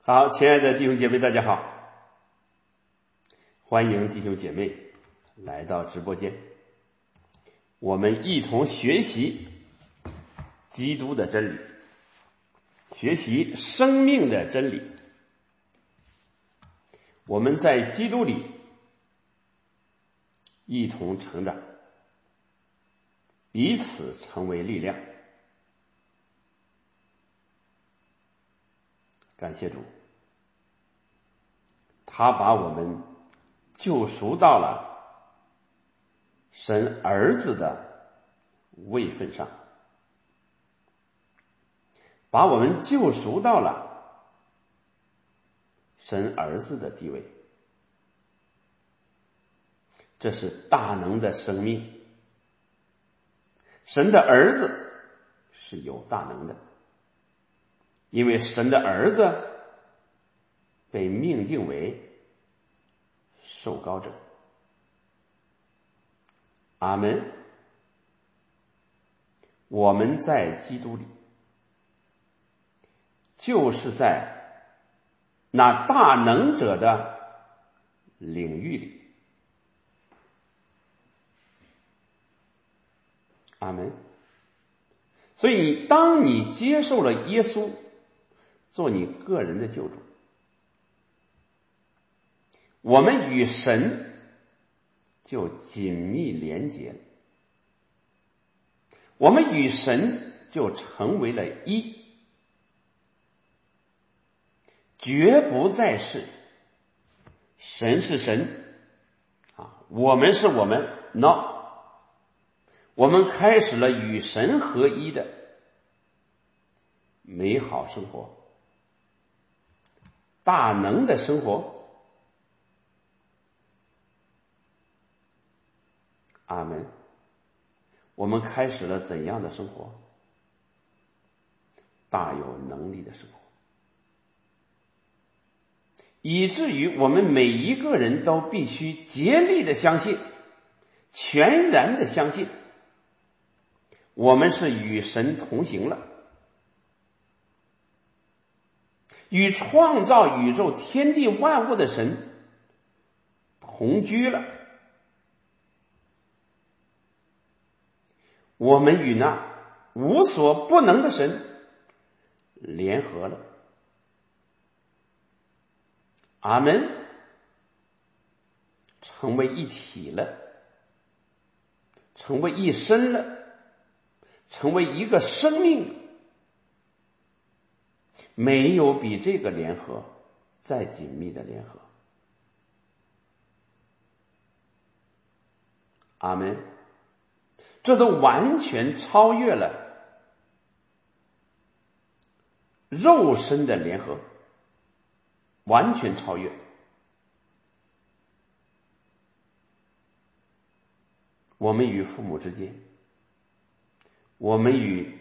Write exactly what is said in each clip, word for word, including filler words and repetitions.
好，亲爱的弟兄姐妹，大家好，欢迎弟兄姐妹来到直播间，我们一同学习基督的真理，学习生命的真理。我们在基督里一同成长，彼此成为力量。感谢主，他把我们救赎到了神儿子的位分上，把我们救赎到了神儿子的地位。这是大能的生命，神的儿子是有大能的，因为神的儿子被命定为受膏者。阿们。我们在基督里，就是在那大能者的领域里。阿们。所以当你接受了耶稣做你个人的救主，我们与神就紧密连结了，我们与神就成为了一，绝不再是神是神啊，我们是我们 no， 我们开始了与神合一的美好生活，大能的生活。阿们。我们开始了怎样的生活？大有能力的生活，以至于我们每一个人都必须竭力的相信，全然的相信，我们是与神同行了，与创造宇宙天地万物的神同居了，我们与那无所不能的神联合了。阿们。成为一体了，成为一身了，成为一个生命。没有比这个联合再紧密的联合。阿们。这都完全超越了肉身的联合，完全超越。我们与父母之间，我们与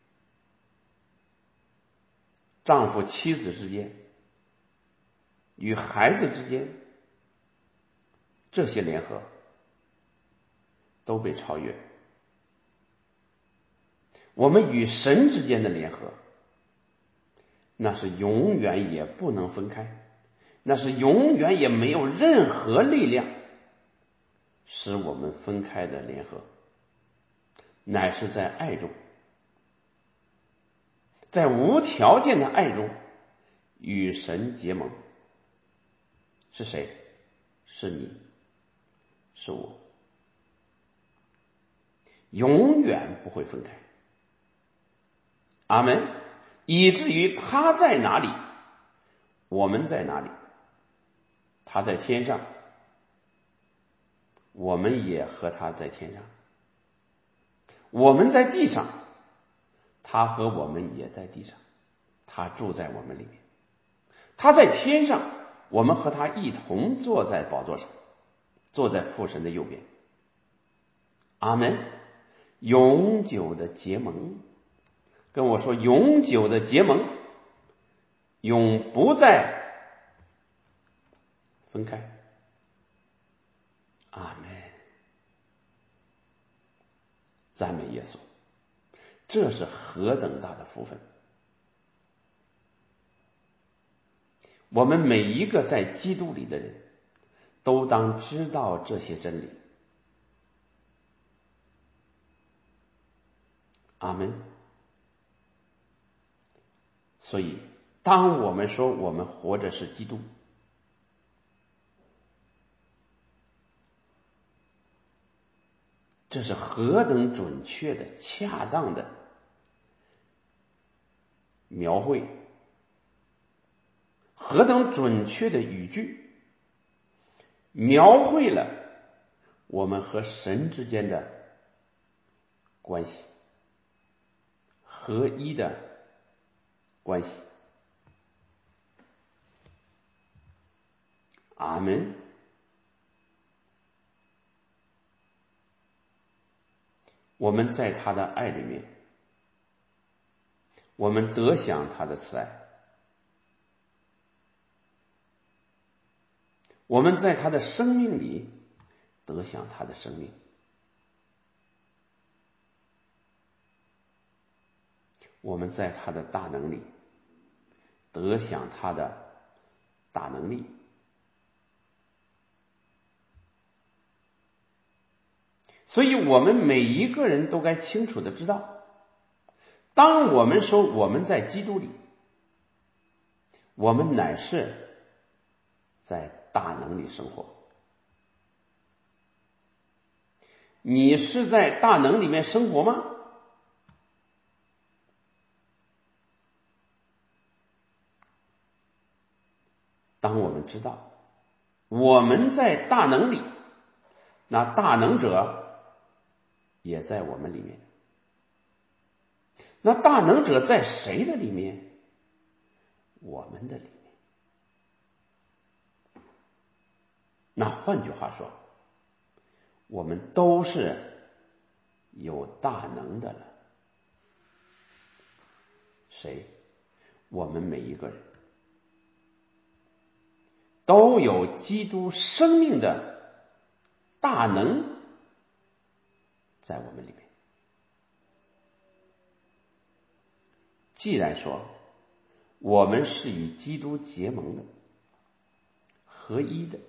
丈夫妻子之间，与孩子之间，这些联合都被超越。我们与神之间的联合，那是永远也不能分开，那是永远也没有任何力量使我们分开的联合，乃是在爱中，在无条件的爱中与神结盟。是谁？是你，是我，永远不会分开。阿们。以至于他在哪里，我们在哪里。他在天上，我们也和他在天上。我们在地上，他和我们也在地上，他住在我们里面。他在天上，我们和他一同坐在宝座上，坐在父神的右边。阿们。永久的结盟，跟我说永久的结盟，永不再分开。阿们。赞美耶稣，这是何等大的福分！ 我们每一个在基督里的人都当知道这些真理。阿们。所以当我们说我们活着是基督，这是何等准确的、恰当的描绘，何等准确的语句，描绘了我们和神之间的关系，合一的关系。阿们。我们在他的爱里面，我们得享他的慈爱，我们在他的生命里得享他的生命，我们在他的大能里得享他的大能力。所以我们每一个人都该清楚的知道，当我们说我们在基督里，我们乃是在大能里生活。你是在大能里面生活吗？当我们知道我们在大能里，那大能者也在我们里面。那大能者在谁的里面？我们的里面。那换句话说，我们都是有大能的了。谁？我们每一个人都有基督生命的大能在我们里面。既然说我们是与基督结盟的、合一的，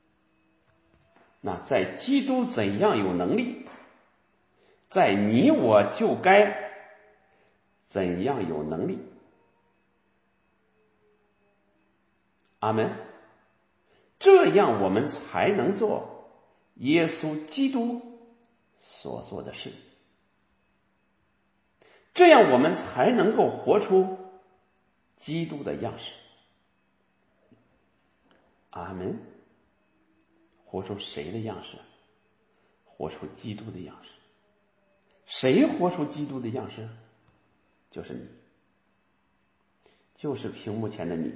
那在基督怎样有能力，在你我就该怎样有能力。阿们。这样我们才能做耶稣基督所做的事，这样我们才能够活出基督的样式。阿们。活出谁的样式？活出基督的样式。谁活出基督的样式？就是你，就是屏幕前的你。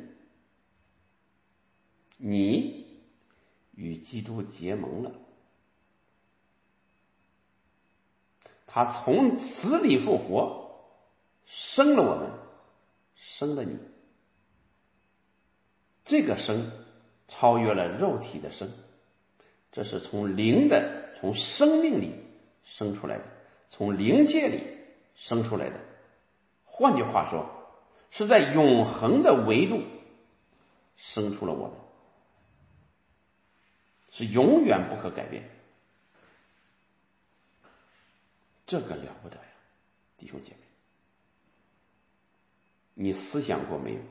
你与基督结盟了，他从死里复活，生了我们，生了你。这个生超越了肉体的生，这是从灵的、从生命里生出来的，从灵界里生出来的。换句话说，是在永恒的维度生出了我们，是永远不可改变。这个了不得呀，弟兄姐妹，你思想过没有？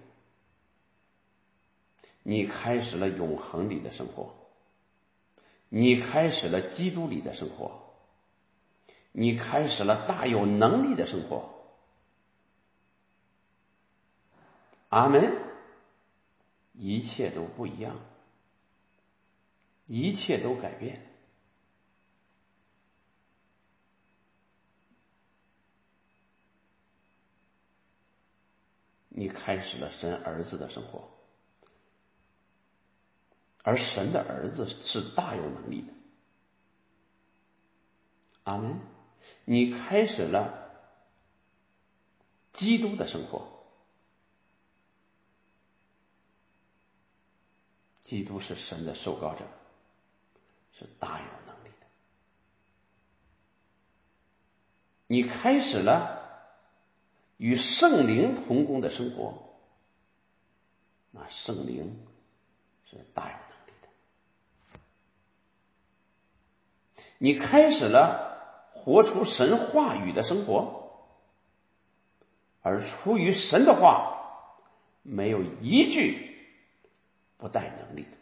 你开始了永恒里的生活，你开始了基督里的生活，你开始了大有能力的生活。阿们。一切都不一样，一切都改变。你开始了神儿子的生活，而神的儿子是大有能力的。阿们。你开始了基督的生活，基督是神的受膏者，是大有能力的。你开始了与圣灵同工的生活， 那圣灵是大有能力的。你开始了活出神话语的生活，而出于神的话没有一句不带能力的。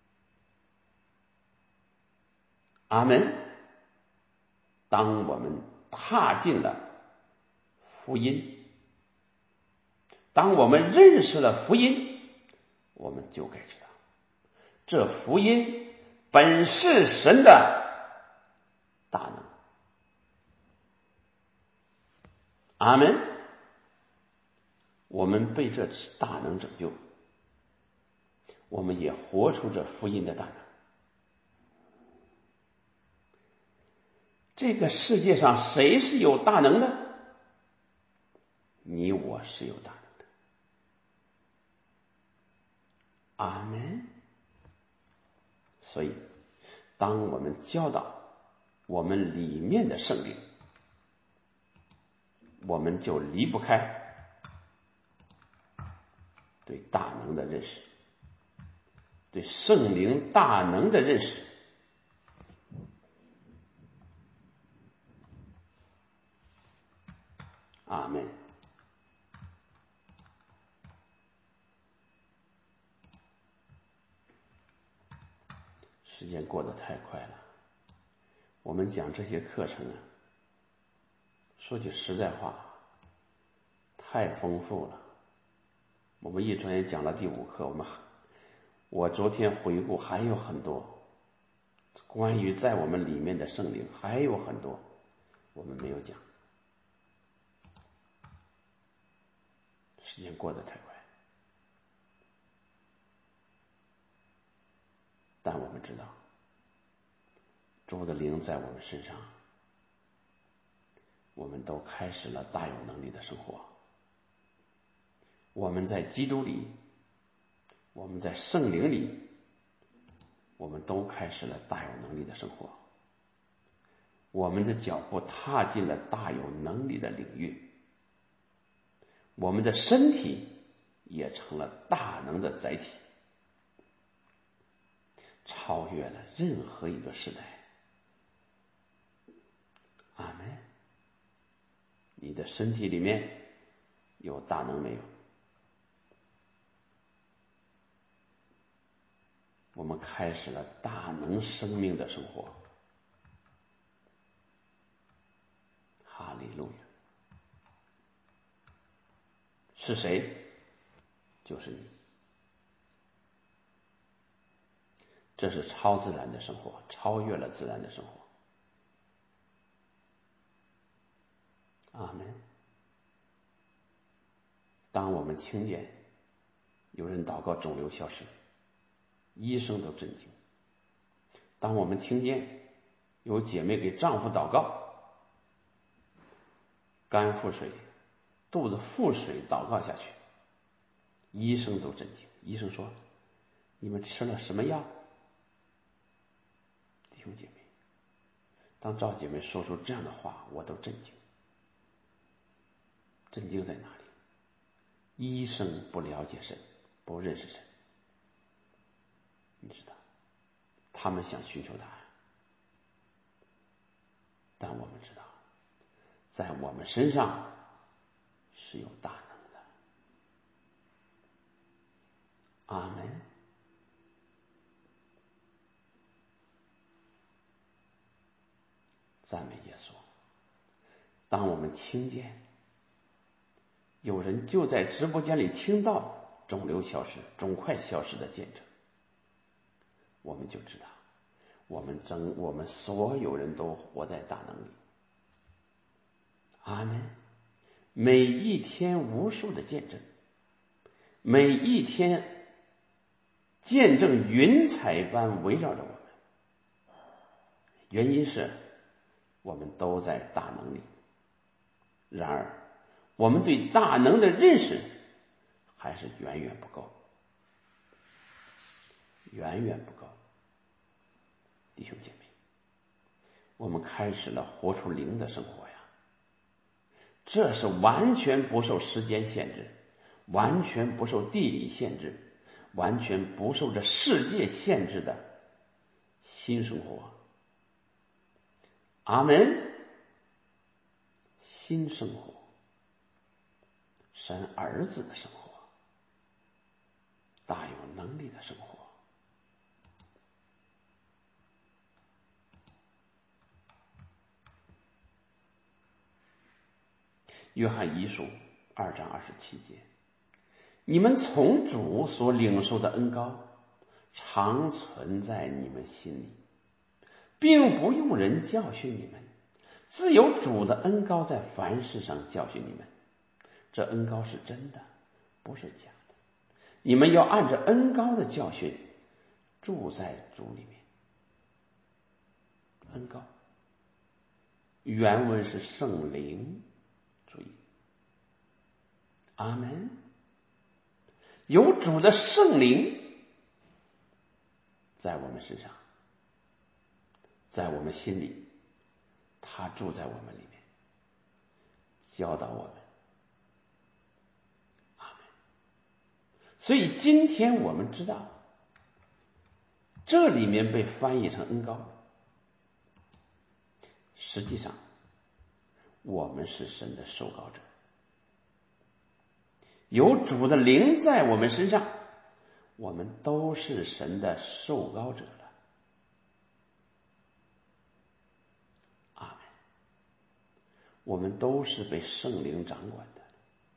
阿们。当我们踏进了福音，当我们认识了福音，我们就该知道这福音本是神的大能。阿们。我们被这大能拯救，我们也活出这福音的大能。这个世界上谁是有大能的？你我是有大能的。阿们。所以当我们教导我们里面的圣灵，我们就离不开对大能的认识，对圣灵大能的认识。阿们。时间过得太快了，我们讲这些课程啊，说句实在话，太丰富了。我们一转眼讲了第五课，我们我昨天回顾还有很多关于在我们里面的圣灵，还有很多我们没有讲。时间过得太快，但我们知道主的灵在我们身上，我们都开始了大有能力的生活。我们在基督里，我们在圣灵里，我们都开始了大有能力的生活。我们的脚步踏进了大有能力的领域，我们的身体也成了大能的载体，超越了任何一个时代。阿们。你的身体里面有大能没有？我们开始了大能生命的生活。哈利路亚。是谁？就是你。这是超自然的生活，超越了自然的生活。阿们。当我们听见有人祷告肿瘤消失，医生都震惊。当我们听见有姐妹给丈夫祷告，肝腹水、肚子腹水祷告下去，医生都震惊。医生说：你们吃了什么药？弟兄姐妹，当赵姐妹说出这样的话，我都震惊。震惊在哪里？医生不了解神，不认识神，你知道，他们想寻求答案，但我们知道在我们身上是有大能的。阿们。赞美耶稣。当我们听见有人就在直播间里听到肿瘤消失、肿块消失的见证，我们就知道我们整我们所有人都活在大能里。阿们。每一天无数的见证，每一天见证云彩般围绕着我们，原因是我们都在大能里。然而我们对大能的认识还是远远不够，远远不够。弟兄姐妹，我们开始了活出灵的生活呀，这是完全不受时间限制，完全不受地理限制， 完全不受这世界限制的新生活。阿门。新生活，神儿子的生活，大有能力的生活。约翰一书二章二十七节，你们从主所领受的恩膏常存在你们心里，并不用人教训你们，自有主的恩膏在凡事上教训你们。这恩膏是真的，不是假的。你们要按着恩膏的教训住在主里面。恩膏原文是圣灵，注意，阿门。有主的圣灵在我们身上，在我们心里，他住在我们里面，教导我们。阿门。所以今天我们知道，这里面被翻译成恩膏，实际上我们是神的受膏者，有主的灵在我们身上，我们都是神的受膏者了。阿门。我们都是被圣灵掌管的，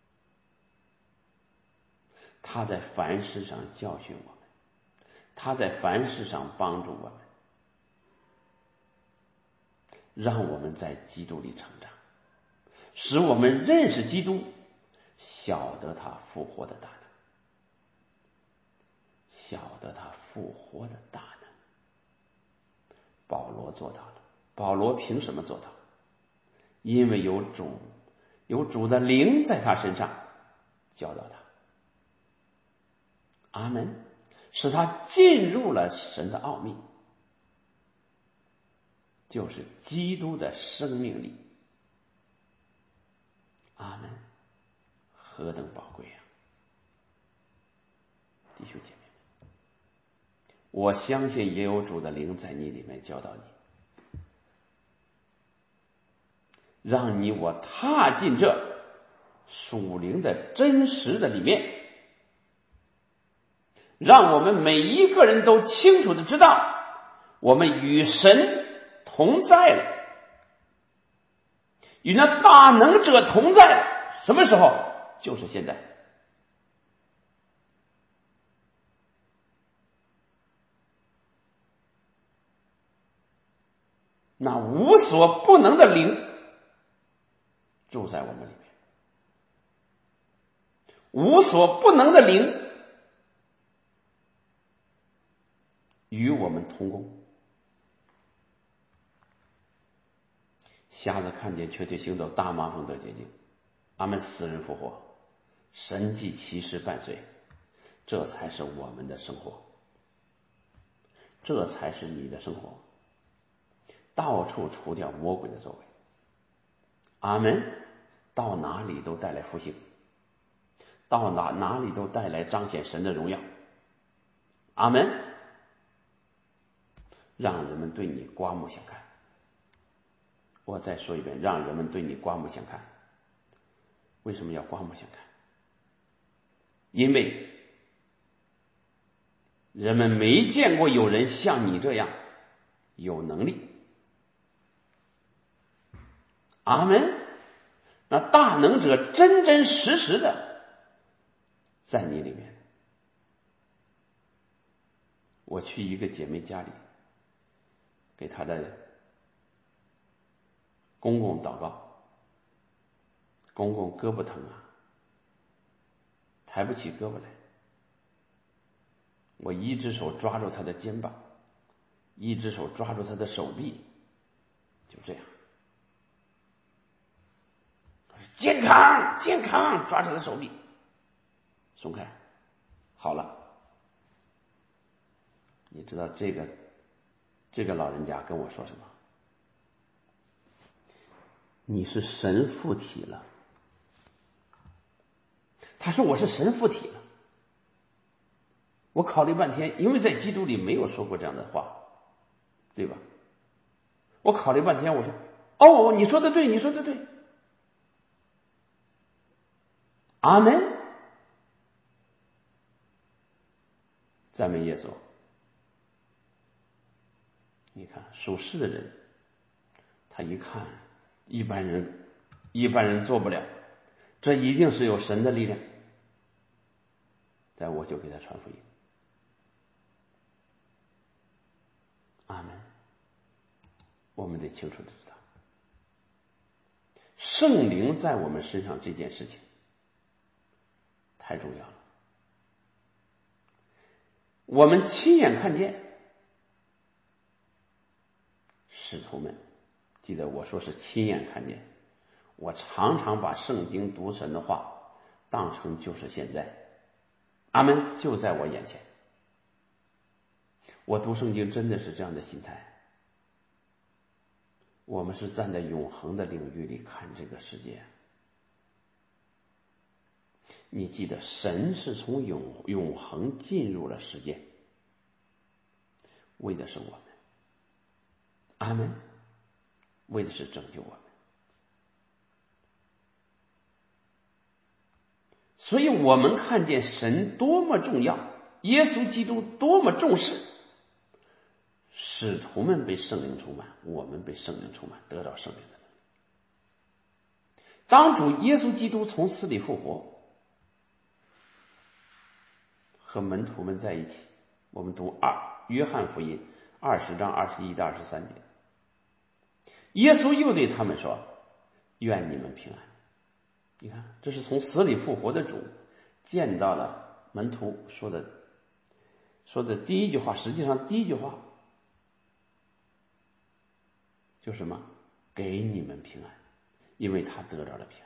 他在凡事上教训我们，他在凡事上帮助我们，让我们在基督里成长，使我们认识基督，晓得他复活的大能，晓得他复活的大能。保罗做到了。保罗凭什么做到？因为有主，有主的灵在他身上教导他。阿门。使他进入了神的奥秘，就是基督的生命力。阿门。何等宝贵啊！弟兄姐妹们，我相信也有主的灵在你里面教导你，让你我踏进这属灵的真实的里面，让我们每一个人都清楚的知道，我们与神同在了，与那大能者同在了。什么时候？就是现在。那无所不能的灵住在我们里面，无所不能的灵与我们同工。瞎子看见，瘸腿行走，大麻风得洁净。阿们。死人复活，神迹奇事伴随，这才是我们的生活，这才是你的生活。到处除掉魔鬼的作为。阿们。到哪里都带来复兴，到哪哪里都带来彰显神的荣耀。阿们。让人们对你刮目相看。我再说一遍，让人们对你刮目相看。为什么要刮目相看？因为人们没见过有人像你这样有能力。阿们。那大能者真真实实的在你里面。我去一个姐妹家里，给她的公公祷告，公公胳膊疼啊，抬不起胳膊来。我一只手抓住他的肩膀，一只手抓住他的手臂，就这样，健康健康，抓住他的手臂，松开，好了。你知道这个这个老人家跟我说什么？你是神附体了。他说我是神附体了。 我考虑半天，因为在基督里没有说过这样的话，对吧？我考虑半天，我说哦，你说的对，你说的对，阿门，赞美耶稣。你看属世的人，他一看一般人一般人做不了，这一定是有神的力量，但我就给他传福音。阿门。我们得清楚的知道，圣灵在我们身上这件事情太重要了。我们亲眼看见使徒们，记得我说是亲眼看见，我常常把圣经读神的话当成就是现在，阿门，就在我眼前。我读圣经真的是这样的心态，我们是站在永恒的领域里看这个世界。你记得神是从永永恒进入了世界，为的是我们，阿们，为的是拯救我们。所以我们看见神多么重要，耶稣基督多么重视，使徒们被圣灵充满，我们被圣灵充满，得到圣灵的能力。当主耶稣基督从死里复活，和门徒们在一起，我们读二约翰福音二十章二十一到二十三节，耶稣又对他们说：“愿你们平安。”你看，这是从死里复活的主见到了门徒说的说的第一句话，实际上第一句话就是什么？给你们平安，因为他得到了平安。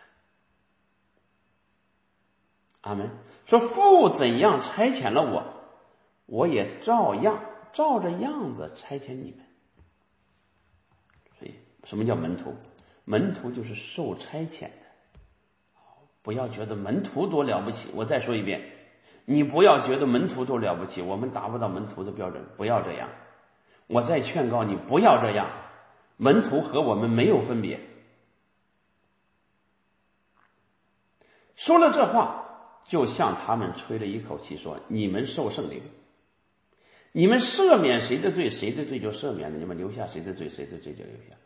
阿们。说父怎样差遣了我，我也照样照着样子差遣你们。所以什么叫门徒？门徒就是受差遣的。不要觉得门徒多了不起，我再说一遍，你不要觉得门徒多了不起，我们达不到门徒的标准，不要这样。我再劝告你不要这样，门徒和我们没有分别。说了这话，就向他们吹了一口气，说：你们受圣灵，你们赦免谁的罪，谁的罪就赦免了；你们留下谁的罪，谁的罪就留下。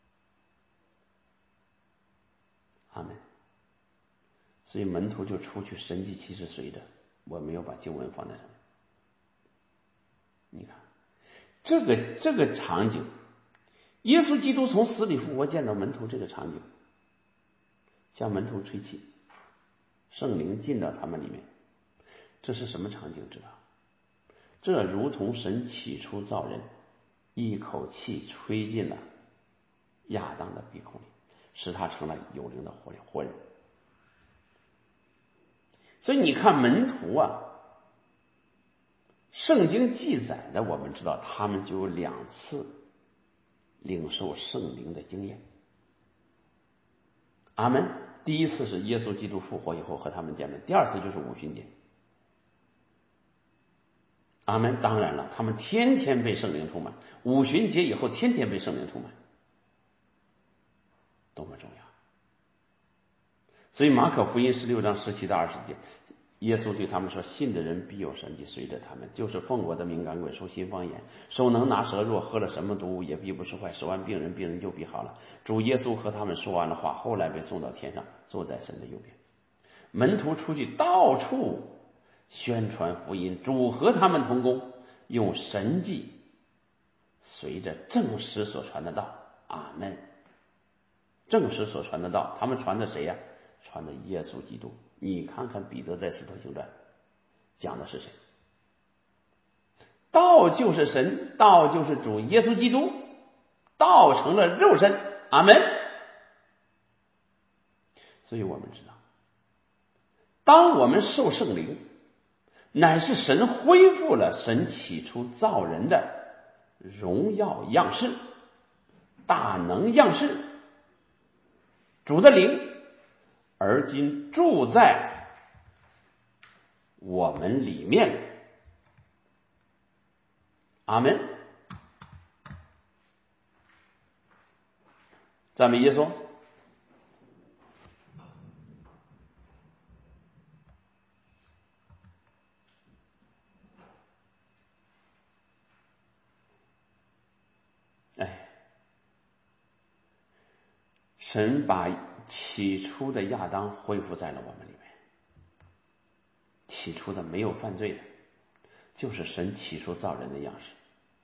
阿们。所以门徒就出去，神迹奇事随着，我没有把经文放在上面。你看这个这个场景，耶稣基督从死里复活见到门徒这个场景，向门徒吹气，圣灵进到他们里面，这是什么场景？知道？这如同神起初造人，一口气吹进了亚当的鼻孔里，使他成了有灵的活活人。所以你看门徒啊，圣经记载的，我们知道他们就有两次领受圣灵的经验。阿们。第一次是耶稣基督复活以后和他们见面，第二次就是五旬节。阿们。当然了，他们天天被圣灵充满，五旬节以后天天被圣灵充满，多么重要。所以马可福音十六章十七到二十节，耶稣对他们说：信的人必有神迹随着他们，就是奉我的名赶鬼，说新方言，手能拿蛇，若喝了什么毒物也必不是坏，手按病人，病人就必好了。主耶稣和他们说完了话，后来被送到天上，坐在神的右边。门徒出去到处宣传福音，主和他们同工，用神迹随着正史所传的道。阿们。正史所传的道，他们传的谁呀？传的耶稣基督。你看看彼得在使徒行传讲的是谁？道就是神，道就是主耶稣基督，道成了肉身。阿们。所以我们知道，当我们受圣灵，乃是神恢复了神起初造人的荣耀样式，大能样式，主的灵而今住在我们里面， 阿们。赞美耶稣。哎，神把起初的亚当恢复在了我们里面。起初的没有犯罪的，就是神起初造人的样式。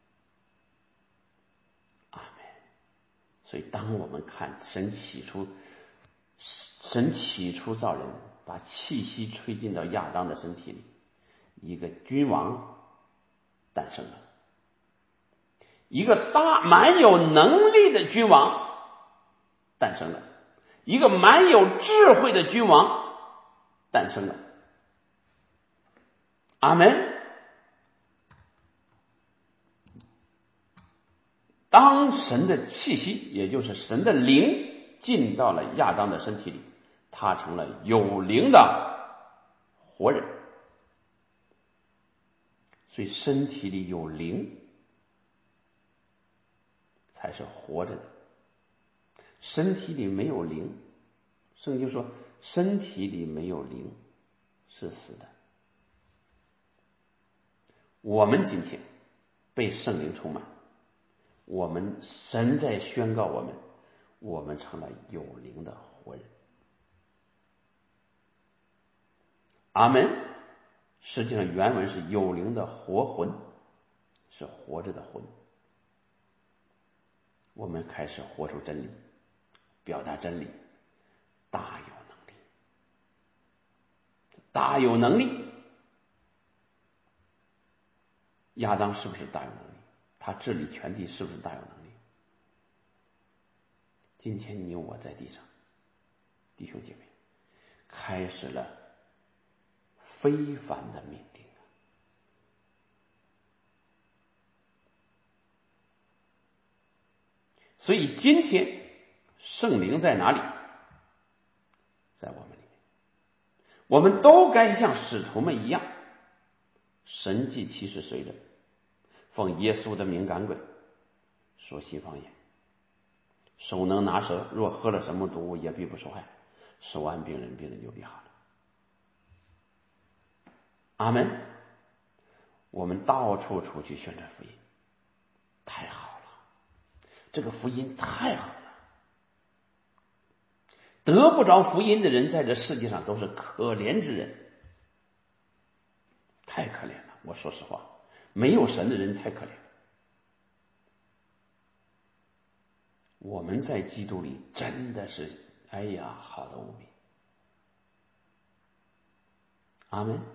阿们。所以当我们看神起初神起初造人，把气息吹进到亚当的身体里，一个君王诞生了，一个大蛮有能力的君王诞生了，一个蛮有智慧的君王诞生了。阿们。当神的气息，也就是神的灵进到了亚当的身体里，他成了有灵的活人。所以身体里有灵才是活着的，身体里没有灵，圣经说身体里没有灵是死的。我们今天被圣灵充满，我们神在宣告我们，我们成了有灵的活人。阿们。实际上原文是有灵的活魂，是活着的魂。我们开始活出真理，表达真理，大有能力，大有能力。亚当是不是大有能力？他治理全地是不是大有能力？今天你我在地上，弟兄姐妹，开始了非凡的命定。所以今天圣灵在哪里？在我们里面。我们都该像使徒们一样，神迹奇事随着，奉耶稣的名赶鬼，说新方言，手能拿蛇，若喝了什么毒物也必不受害，手按病人，病人就必好了。阿们。我们到处出去宣传福音，太好了，这个福音太好了。得不着福音的人在这世界上都是可怜之人，太可怜了。我说实话，没有神的人太可怜了。我们在基督里真的是，哎呀，好的无比。阿们。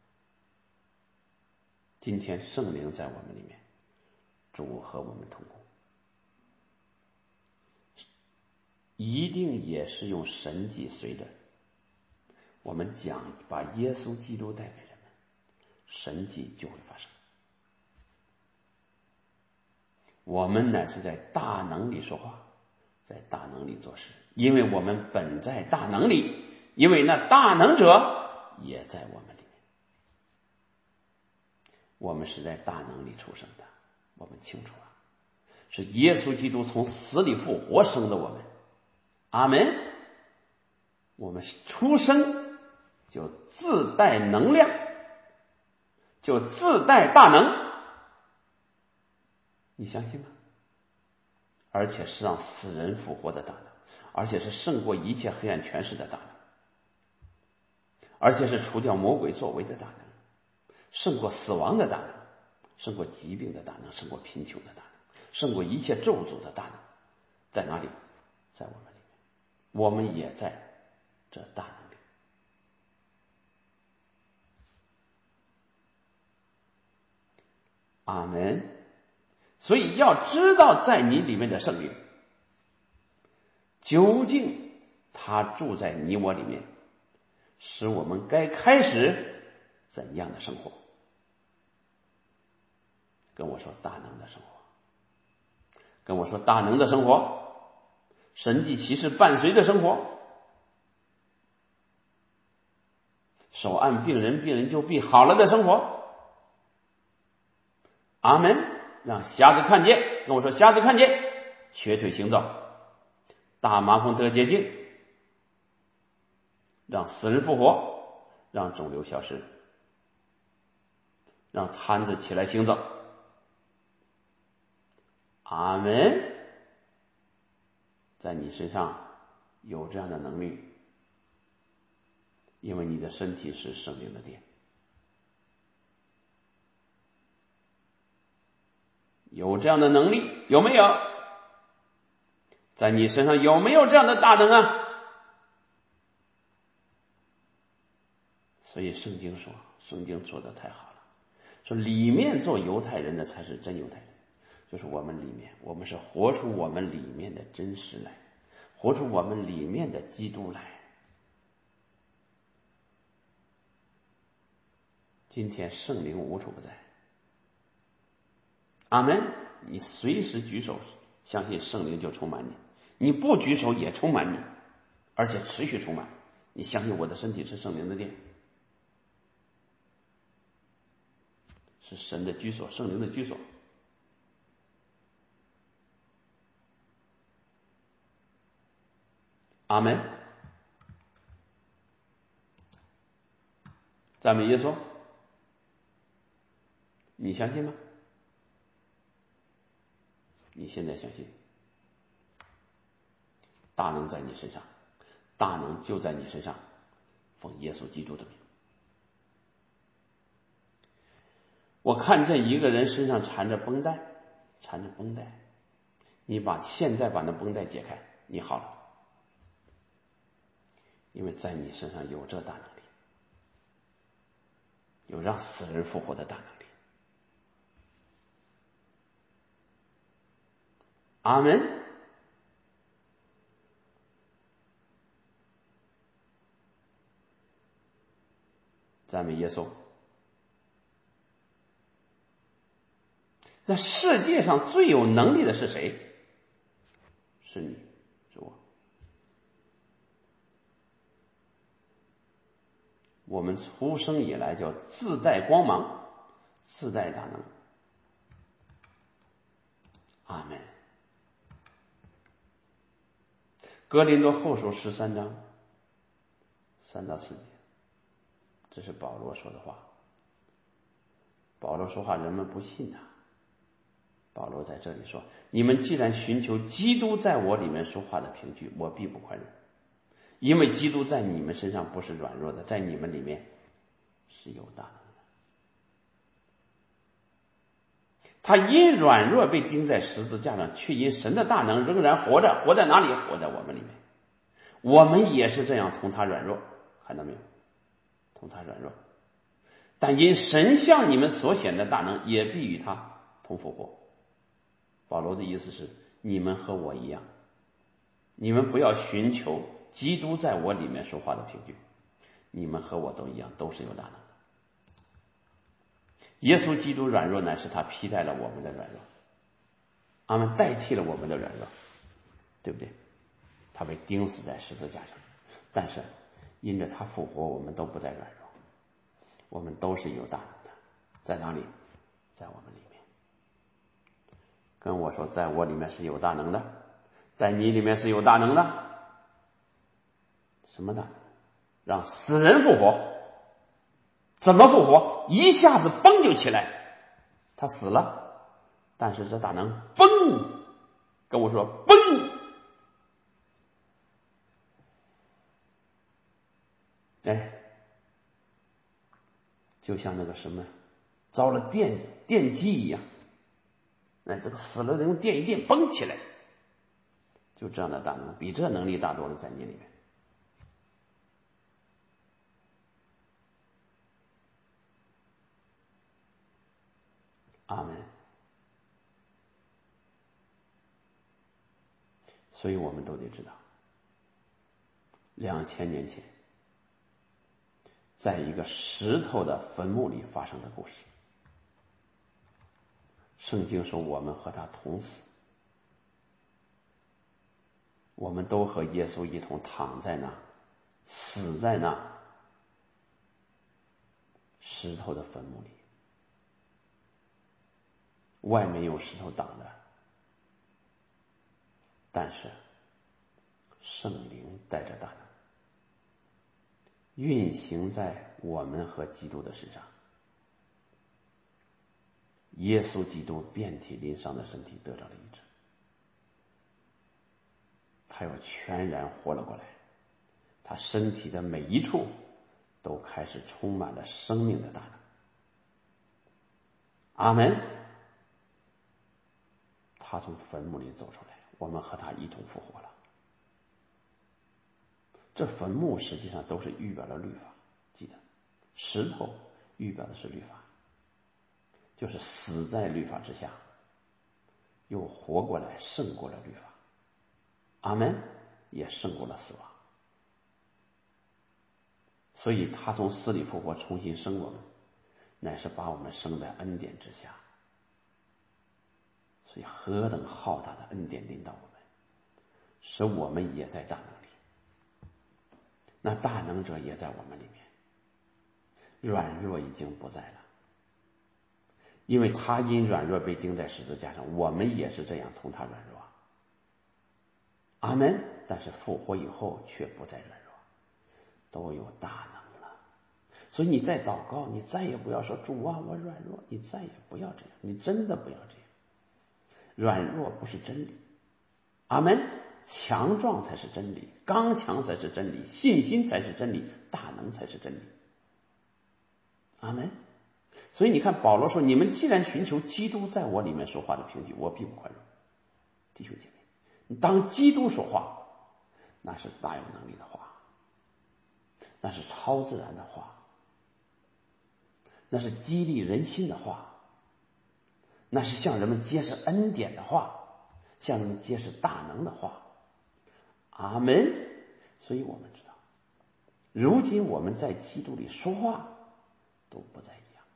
今天圣灵在我们里面，主和我们同工，一定也是用神迹随着我们讲，把耶稣基督带给人们，神迹就会发生。我们乃是在大能里说话，在大能里做事，因为我们本在大能里，因为那大能者也在我们里面。我们是在大能里出生的，我们清楚啊，是耶稣基督从死里复活生的我们。阿们。我们出生就自带能量，就自带大能，你相信吗？而且是让死人复活的大能，而且是胜过一切黑暗权势的大能，而且是除掉魔鬼作为的大能，胜过死亡的大能，胜过疾病的大能，胜过贫穷的大能，胜过一切咒诅的大能。在哪里？在我们里面，我们也在这大能里。阿们。所以要知道在你里面的圣灵，究竟他住在你我里面，使我们该开始怎样的生活？跟我说大能的生活，跟我说大能的生活，神迹奇事伴随的生活，手按病人，病人就必好了的生活。阿们。 让瞎子看见，跟我说瞎子看见，瘸腿行走，大麻风得洁净，让死人复活，让肿瘤消失，让瘫子起来行走。阿门。在你身上有这样的能力，因为你的身体是圣灵的殿。有这样的能力有没有？在你身上有没有这样的大能啊？所以圣经说，圣经做得太好了，说里面做犹太人的才是真犹太人，就是我们里面，我们是活出我们里面的真实来，活出我们里面的基督来。今天圣灵无处不在。阿门。你随时举手，相信圣灵就充满你，你不举手也充满你，而且持续充满。你相信我的身体是圣灵的殿，是神的居所，圣灵的居所。阿门。赞美耶稣。你相信吗？你现在相信？大能在你身上，大能就在你身上，奉耶稣基督的名。我看见一个人身上缠着绷带，缠着绷带，你把现在把那绷带解开，你好了，因为在你身上有这大能力，有让死人复活的大能力。阿门。赞美耶稣。那世界上最有能力的是谁？是你，是我。我们出生以来就自带光芒，自带大能。阿门。哥林多后书十三章三到四节，这是保罗说的话。保罗说话人们不信他。保罗在这里说，你们既然寻求基督在我里面说话的凭据，我必不宽容，因为基督在你们身上不是软弱的，在你们里面是有大能的。他因软弱被钉在十字架上，却因神的大能仍然活着。活在哪里？活在我们里面。我们也是这样同他软弱，看到没有？同他软弱，但因神向你们所显的大能，也必与他同复活。保罗的意思是，你们和我一样，你们不要寻求基督在我里面说话的凭据，你们和我都一样，都是有大能的。耶稣基督软弱乃是他披戴了我们的软弱，阿们，代替了我们的软弱，对不对？他被钉死在十字架上，但是因着他复活，我们都不再软弱，我们都是有大能的。在哪里？在我们里面。跟我说，在我里面是有大能的，在你里面是有大能的。什么大能？让死人复活。怎么复活？一下子嘣就起来，他死了，但是这大能嘣，跟我说嘣，哎，就像那个什么着了电电击一样，哎，这个死了人电一电嘣起来，就这样的大能，比这能力大多了，在你里面。阿门。所以我们都得知道，两千年前在一个石头的坟墓里发生的故事。圣经说我们和他同死，我们都和耶稣一同躺在那，死在那石头的坟墓里。 外面用石头挡着，但是圣灵带着大能运行在我们和基督的身上。耶稣基督遍体鳞伤的身体得到了医治，他又全然活了过来，他身体的每一处都开始充满了生命的大能。阿门。他从坟墓里走出来，我们和他一同复活了。这坟墓实际上都是预表了律法，记得石头预表的是律法，就是死在律法之下又活过来，胜过了律法。阿门。也胜过了死亡。所以他从死里复活，重新生我们，乃是把我们生在恩典之下。所以何等浩大的恩典临到我们，使我们也在大能里。那大能者也在我们里面，软弱已经不在了，因为他因软弱被钉在十字架上，我们也是这样同他软弱。阿门。但是复活以后却不再软弱，都有大能了。所以你再祷告，你再也不要说主啊我软弱，你再也不要这样，你真的不要这样。软弱不是真理。阿门。强壮才是真理，刚强才是真理，信心才是真理，大能才是真理。阿门。所以你看保罗说，你们既然寻求基督在我里面说话的凭据，我必不宽容。弟兄姐妹，你当基督说话，那是大有能力的话，那是超自然的话，那是激励人心的话，那是向人们揭示恩典的话，向人们揭示大能的话。阿门。所以我们知道，如今我们在基督里说话都不再一样。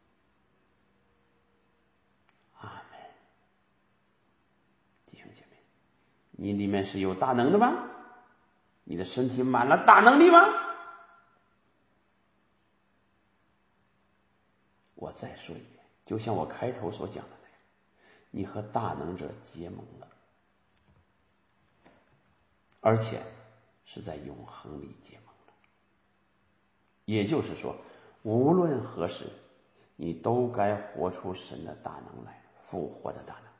阿门。弟兄姐妹，你里面是有大能的吗？你的身体满了大能力吗？我再说一遍，就像我开头所讲的那样，你和大能者结盟了，而且是在永恒里结盟了。也就是说，无论何时，你都该活出神的大能来，复活的大能。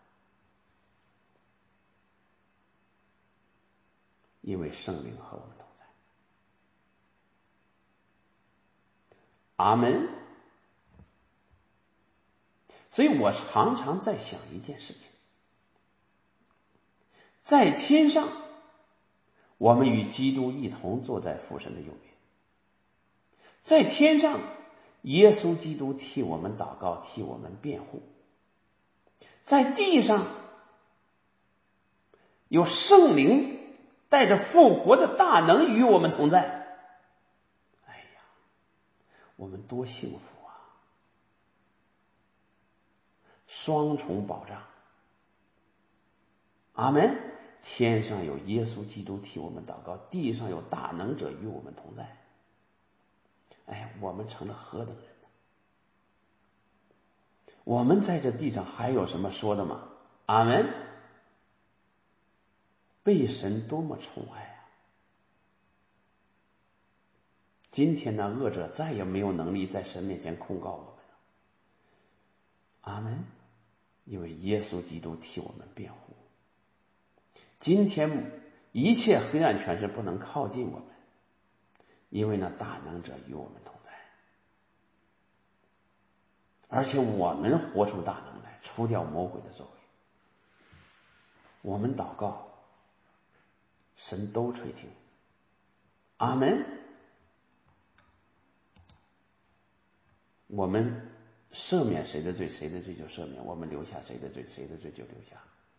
因为圣灵和我们同在。阿门。所以我常常在想一件事情，在天上我们与基督一同坐在父神的右边，在天上耶稣基督替我们祷告，替我们辩护。在地上有圣灵带着复活的大能与我们同在。哎呀，我们多幸福啊！双重保障。阿门。天上有耶稣基督替我们祷告，地上有大能者与我们同在。哎，我们成了何等人呢？我们在这地上还有什么说的吗？阿门。被神多么宠爱啊！今天呢，恶者再也没有能力在神面前控告我们了。阿门。因为耶稣基督替我们辩护。今天一切黑暗权势不能靠近我们，因为那大能者与我们同在。而且我们活出大能来，除掉魔鬼的作为。我们祷告，神都垂听。阿门。我们赦免谁的罪，谁的罪就赦免；我们留下谁的罪，谁的罪就留下。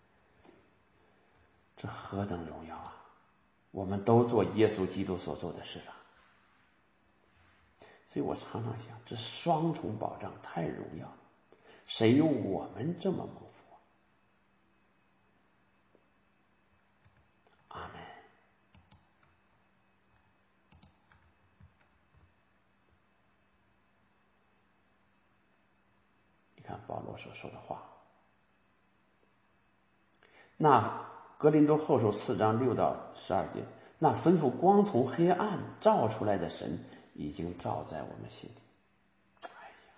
这何等荣耀啊！我们都做耶稣基督所做的事了。所以我常常想，这双重保障太荣耀了，谁有我们这么蒙福啊？阿门。你看保罗所说的话， 那哥林多后书四章六到十二节，那吩咐光从黑暗照出来的神已经照在我们心里。哎呀，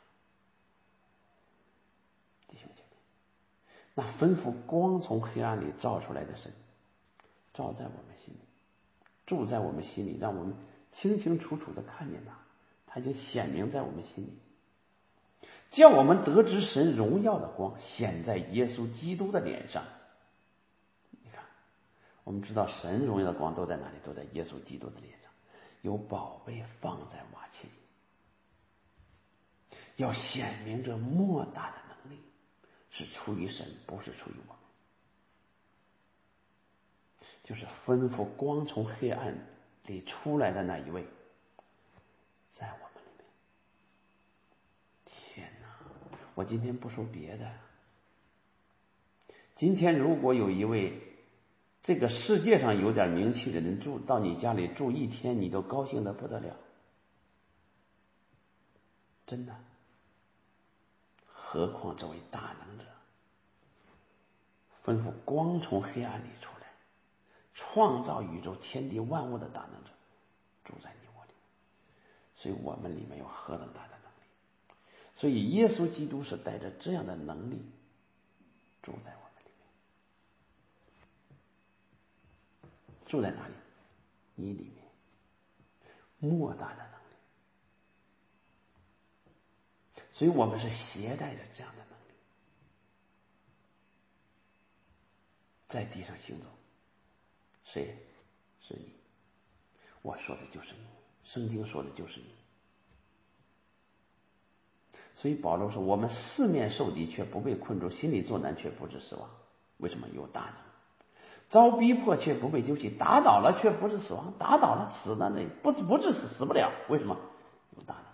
弟兄姐妹，那吩咐光从黑暗里照出来的神照在我们心里，住在我们心里，让我们清清楚楚的看见他，他已经显明在我们心里，叫我们得知神荣耀的光显在耶稣基督的脸上。你看，我们知道神荣耀的光都在哪里？都在耶稣基督的脸上，有宝贝放在瓦器里，要显明这莫大的能力是出于神，不是出于我们。就是吩咐光从黑暗里出来的那一位，在我们里面。天哪！我今天不说别的，今天如果有一位这个世界上有点名气的人住到你家里住一天，你都高兴得不得了，真的。何况这位大能者，吩咐光从黑暗里出来，创造宇宙天地万物的大能者住在你我里，所以我们里面有何等大的能力。所以耶稣基督是带着这样的能力住在我们里面。住在哪里？你里面，莫大的能力。所以我们是携带着这样的能力在地上行走。谁？是你。我说的就是你，圣经说的就是你。所以保罗说，我们四面受敌却不被困住，心里作难却不致死亡。为什么？有大能。遭逼迫却不被丢弃，打倒了却不致死亡，打倒了死了那不不致死，死不了。为什么？有大能。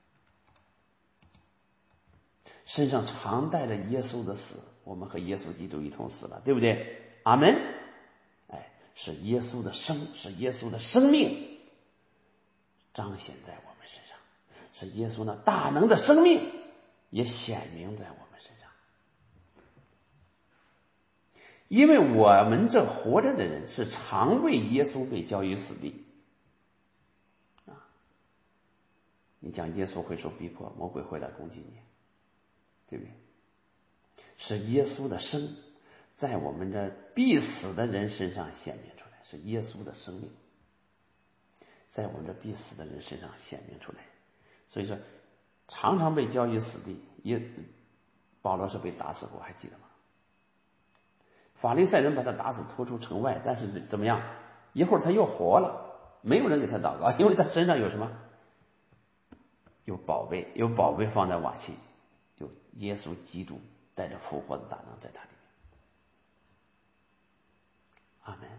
身上常带着耶稣的死，我们和耶稣基督一同死了，对不对？阿门。哎，是耶稣的生，是耶稣的生命彰显在我们身上，是耶稣那大能的生命也显明在我们身上。因为我们这活着的人是常为耶稣被交于死地啊！你讲耶稣会受逼迫，魔鬼会来攻击你，对不对？是耶稣的生在我们这必死的人身上显明出来，是耶稣的生命在我们这必死的人身上显明出来。所以说常常被交于死地，也保罗是被打死过，还记得吗？法利赛人把他打死，拖出城外，但是怎么样？一会儿他又活了，没有人给他祷告，因为他身上有什么？有宝贝，有宝贝放在瓦器，有耶稣基督带着复活的大能在他里面。阿门。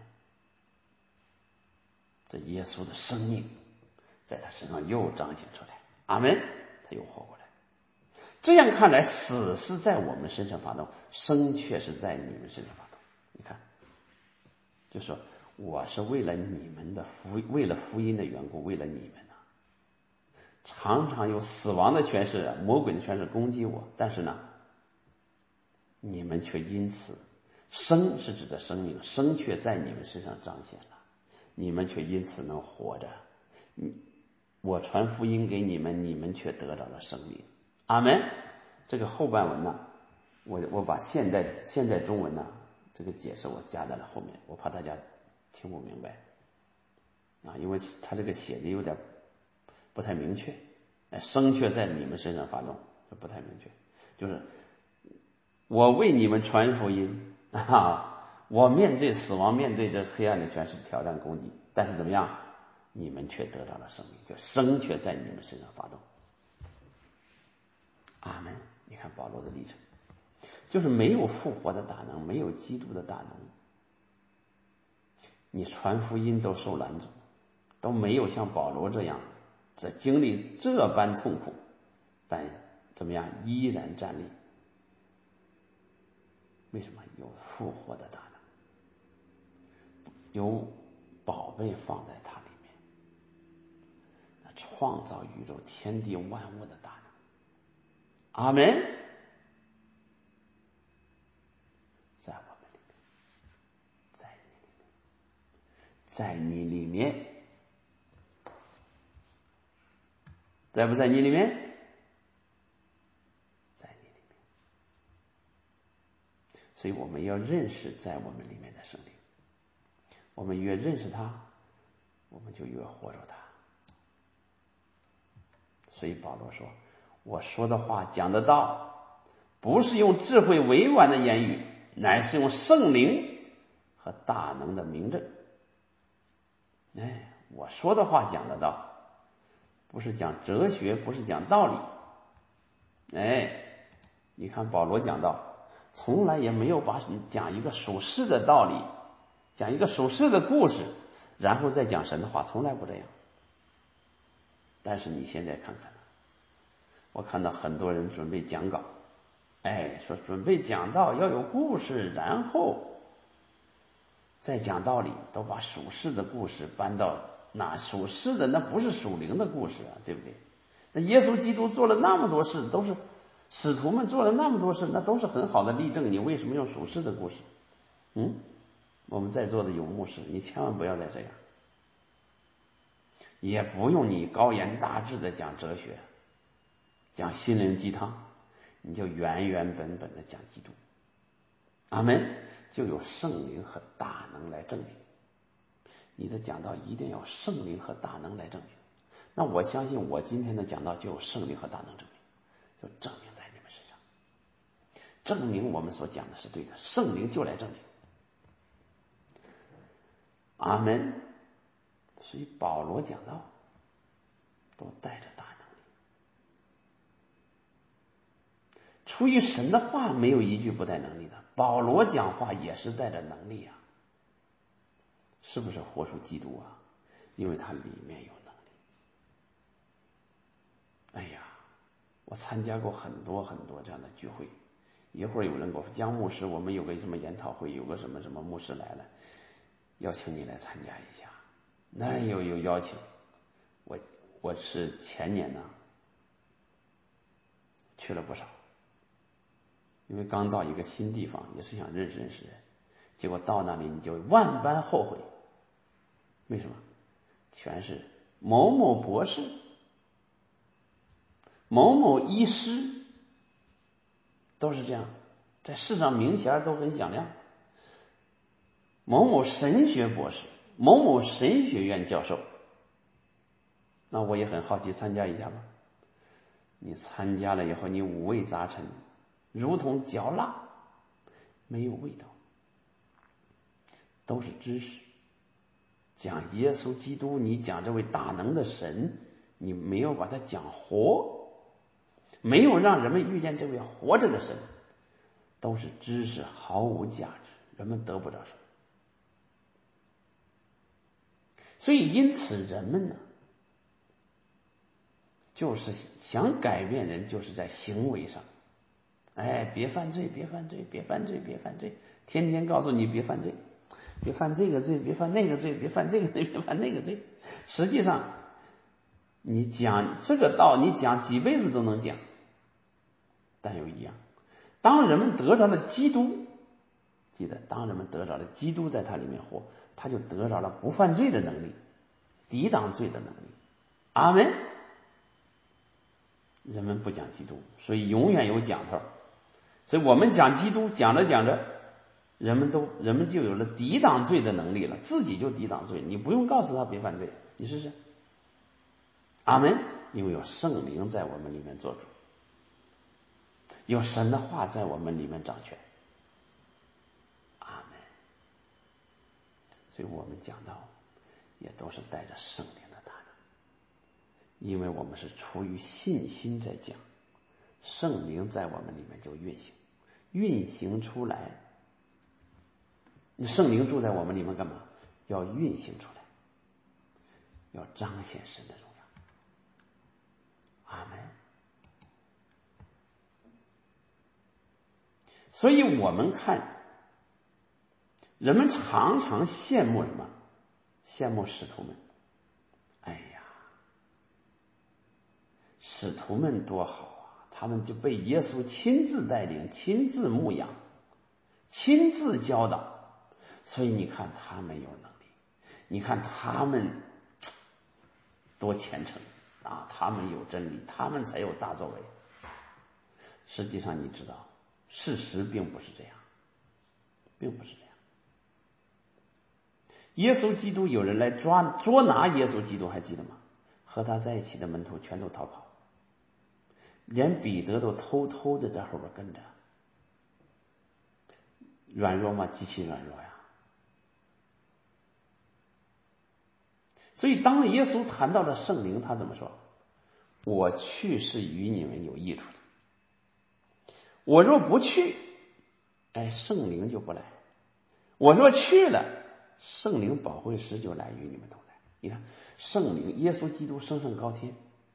这耶稣的生命在他身上又彰显出来，阿门。他又活过来。这样看来，死是在我们身上发动，生却是在你们身上发动。你看，就说我是为了你们的福，为了福音的缘故，为了你们呢、啊，常常有死亡的权势、魔鬼的权势攻击我，但是呢，你们却因此，生是指的生命，生却在你们身上彰显了，你们却因此能活着。我传福音给你们，你们却得到了生命。阿门。这个后半文呢，我我把现代现代中文呢这个解释我加在了后面，我怕大家听不明白啊，因为他这个写的有点不太明确，生却在你们身上发动，这不太明确。就是我为你们传福音啊，我面对死亡，面对这黑暗的权势挑战攻击，但是怎么样？你们却得到了生命，就生却在你们身上发动。阿门。你看保罗的历程，就是没有复活的大能，没有基督的大能，你传福音都受拦阻，都没有像保罗这样这经历这般痛苦，但怎么样依然站立。为什么？有复活的大能，有宝贝放在他里面，那创造宇宙天地万物的大能。阿门。在我们里面， 在你里面，在不在你里面？在你里面。所以我们要认识在我们里面的圣灵，我们越认识他，我们就越活出他。所以保罗说，我说的话讲的道，不是用智慧委婉的言语，乃是用圣灵和大能的明证。哎，我说的话讲的道，不是讲哲学，不是讲道理。哎，你看保罗讲道，从来也没有把讲一个属世的道理，讲一个属世的故事，然后再讲神的话，从来不这样。但是你现在看看，我看到很多人准备讲稿，哎，说准备讲道要有故事，然后再讲道理，都把属世的故事搬到那属世的，那不是属灵的故事啊，对不对？那耶稣基督做了那么多事，都是使徒们做了那么多事，那都是很好的例证，你为什么用属世的故事？嗯，我们在座的有牧师，你千万不要再这样，也不用你高言大志的讲哲学，讲心灵鸡汤，你就原原本本的讲基督。阿门，就有圣灵和大能来证明。你的讲道一定要圣灵和大能来证明。那我相信我今天的讲道就有圣灵和大能证明，就证明在你们身上，证明我们所讲的是对的，圣灵就来证明。阿门。所以保罗讲道都带着大能力，出于神的话没有一句不带能力的。保罗讲话也是带着能力啊，是不是活出基督啊？因为他里面有能力。哎呀，我参加过很多很多这样的聚会，一会儿有人给我说，江牧师，我们有个什么研讨会，有个什么什么牧师来了，邀请你来参加一下。那有有邀请，我我是前年呢去了不少，因为刚到一个新地方，也是想认识认识人，结果到那里你就万般后悔。为什么？全是某某博士、某某医师，都是这样，在世上名衔都很响亮。某某神学博士，某某神学院教授，那我也很好奇，参加一下吧。你参加了以后，你五味杂陈，如同嚼蜡，没有味道，都是知识。讲耶稣基督，你讲这位大能的神，你没有把它讲活，没有让人们遇见这位活着的神，都是知识，毫无价值，人们得不着什么。所以因此人们呢，就是想改变人，就是在行为上，哎，别犯罪，别犯罪，别犯罪，别犯罪，天天告诉你别犯罪，别犯这个罪，别犯那个罪，别犯这个罪，别犯那个罪。实际上你讲这个道，你讲几辈子都能讲，但有一样，当人们得着了基督，记得当人们得着了基督在他里面活，他就得着了不犯罪的能力，抵挡罪的能力。阿们。人们不讲基督，所以永远有讲头。所以我们讲基督，讲着讲着，人们都人们就有了抵挡罪的能力了，自己就抵挡罪，你不用告诉他别犯罪，你试试。阿们。因为有圣灵在我们里面做主，有神的话在我们里面掌权。阿们。所以我们讲到也都是带着圣灵的大能，因为我们是出于信心在讲，圣灵在我们里面就运行，运行出来。圣灵住在我们里面干嘛？要运行出来，要彰显神的荣耀。阿们。所以我们看人们常常羡慕什么？羡慕使徒们。哎呀，使徒们多好啊，他们就被耶稣亲自带领，亲自牧养，亲自教导，所以你看他们有能力。 你看他们多虔诚啊，他们有真理，他们才有大作为。实际上你知道，事实并不是这样，并不是这样。耶稣基督有人来抓捉拿耶稣基督，还记得吗？和他在一起的门徒全都逃跑，连彼得都偷偷的在后边跟着。软弱吗？极其软弱呀。所以当耶稣谈到了圣灵，他怎么说？我去是与你们有益处的，我若不去，哎，圣灵就不来；我若去了，圣灵保惠师就来与你们同在。你看，圣灵耶稣基督升上高天，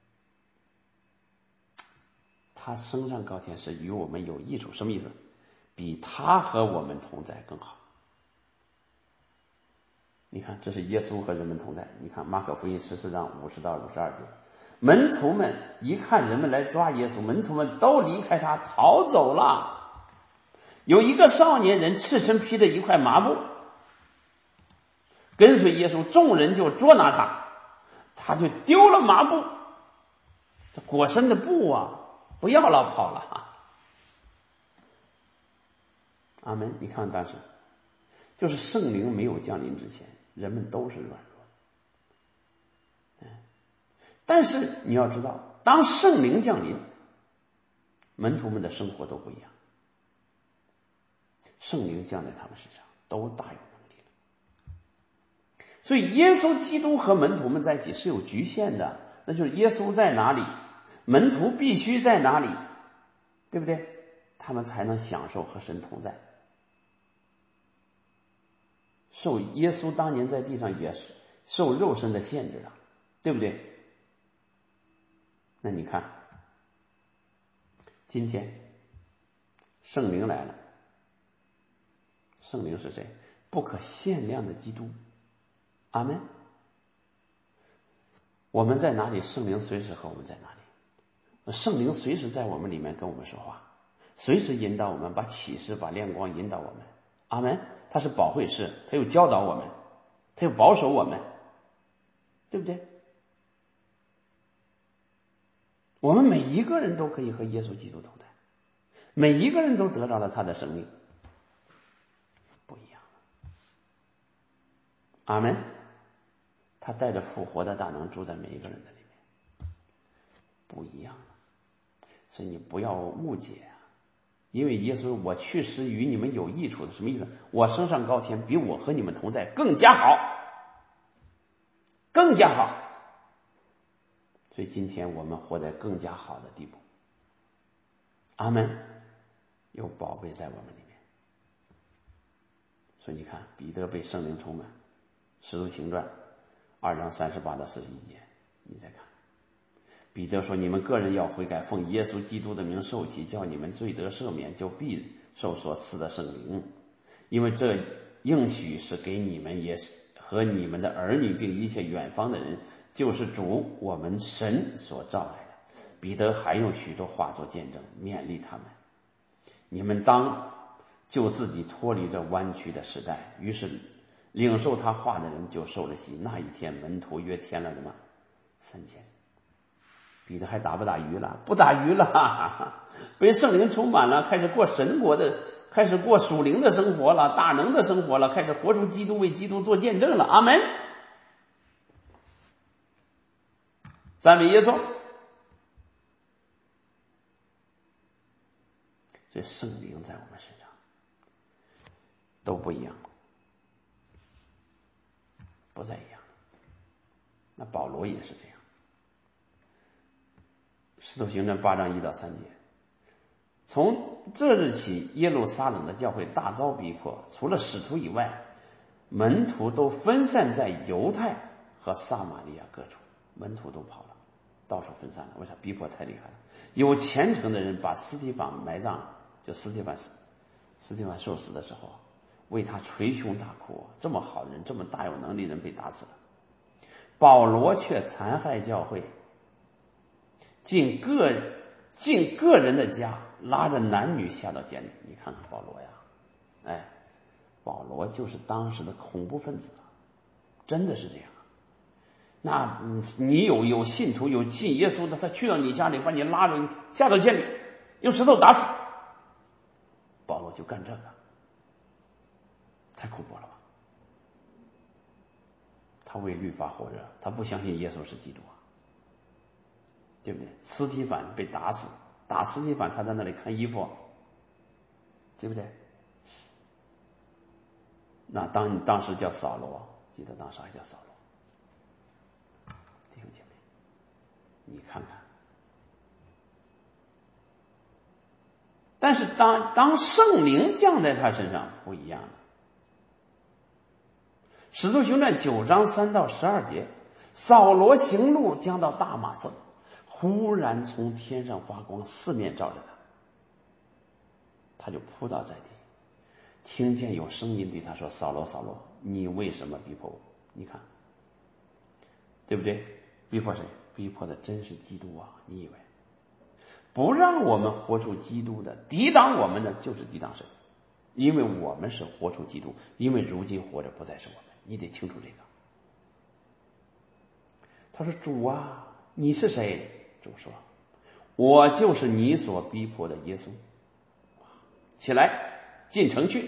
他升上高天是与我们有益处，什么意思？比他和我们同在更好。你看，这是耶稣和人们同在。你看马可福音十四章五十到五十二节，门徒们一看人们来抓耶稣，门徒们都离开他逃走了。有一个少年人赤身披着一块麻布跟随耶稣，众人就捉拿他，他就丢了麻布，这裹身的布啊，不要了，跑了啊。阿门。你看当时就是圣灵没有降临之前，人们都是软弱。但是你要知道，当圣灵降临，门徒们的生活都不一样。圣灵降在他们身上，都大有能力了。所以耶稣基督和门徒们在一起是有局限的，那就是耶稣在哪里，门徒必须在哪里，对不对？他们才能享受和神同在。受耶稣当年在地上也是受肉身的限制的，对不对？那你看今天圣灵来了，圣灵是谁？不可限量的基督。阿们。我们在哪里，圣灵随时和我们在哪里。圣灵随时在我们里面跟我们说话，随时引导我们，把启示把亮光引导我们。阿们。他是保惠师，他又教导我们，他又保守我们，对不对？我们每一个人都可以和耶稣基督同在，每一个人都得到了他的生命，不一样。阿们。他带着复活的大能住在每一个人的里面，不一样。所以你不要误解啊，因为耶稣我去时与你们有益处的，什么意思？我升上高天，比我和你们同在更加好，更加好。所以今天我们活在更加好的地步。阿们。有宝贝在我们里面。所以你看彼得被圣灵充满，使徒行传二章三十八到四十一节，你再看彼得说，你们个人要悔改，奉耶稣基督的名受洗，叫你们罪得赦免，就必受所赐的圣灵，因为这应许是给你们，也是和你们的儿女，并一切远方的人，就是主我们神所召来的。彼得还用许多话做见证，勉励他们，你们当就自己脱离这弯曲的时代。于是领受他话的人就受了洗。那一天门徒约添了什么？三千。彼得还打不打鱼了？不打鱼了，被圣灵充满了，开始过神国的，开始过属灵的生活了，大能的生活了，开始活出基督，为基督做见证了。阿们。赞美耶稣。这圣灵在我们身上都不一样，不再一样。那保罗也是这样。使徒行传八章一到三节，从这日起，耶路撒冷的教会大遭逼迫，除了使徒以外，门徒都分散在犹太和撒玛利亚各处，门徒都跑了，到处分散了。为啥？逼迫太厉害了。有虔诚的人把司提反埋葬，就司提反司提反受死的时候，为他捶胸大哭，这么好的人，这么大有能力的人被打死了。保罗却残害教会，进个进个人的家，拉着男女下到监里。你看看保罗呀，哎，保罗就是当时的恐怖分子， 真的是这样。那你有有信徒有信耶稣的，他去到你家里把你拉着下到监里，用石头打死，保罗就干这个，太恐怖了吧？他为律法火热，他不相信耶稣是基督啊，对不对？司提反被打死，打司提反，他在那里看衣服，对不对？那当当时叫扫罗，记得当时还叫扫罗，弟兄姐妹，你看看。但是当当圣灵降在他身上不一样了。使徒行传九章三到十二节，扫罗行路将到大马色，忽然从天上发光，四面照着他，他就扑倒在地，听见有声音对他说：“扫罗，扫罗，你为什么逼迫我？”你看，对不对？逼迫谁？逼迫的真是基督啊！你以为不让我们活出基督的，抵挡我们的就是抵挡神，因为我们是活出基督，因为如今活着不再是我们，你得清楚这个。他说：“主啊，你是谁？”主说：“我就是你所逼迫的耶稣。起来，进城去。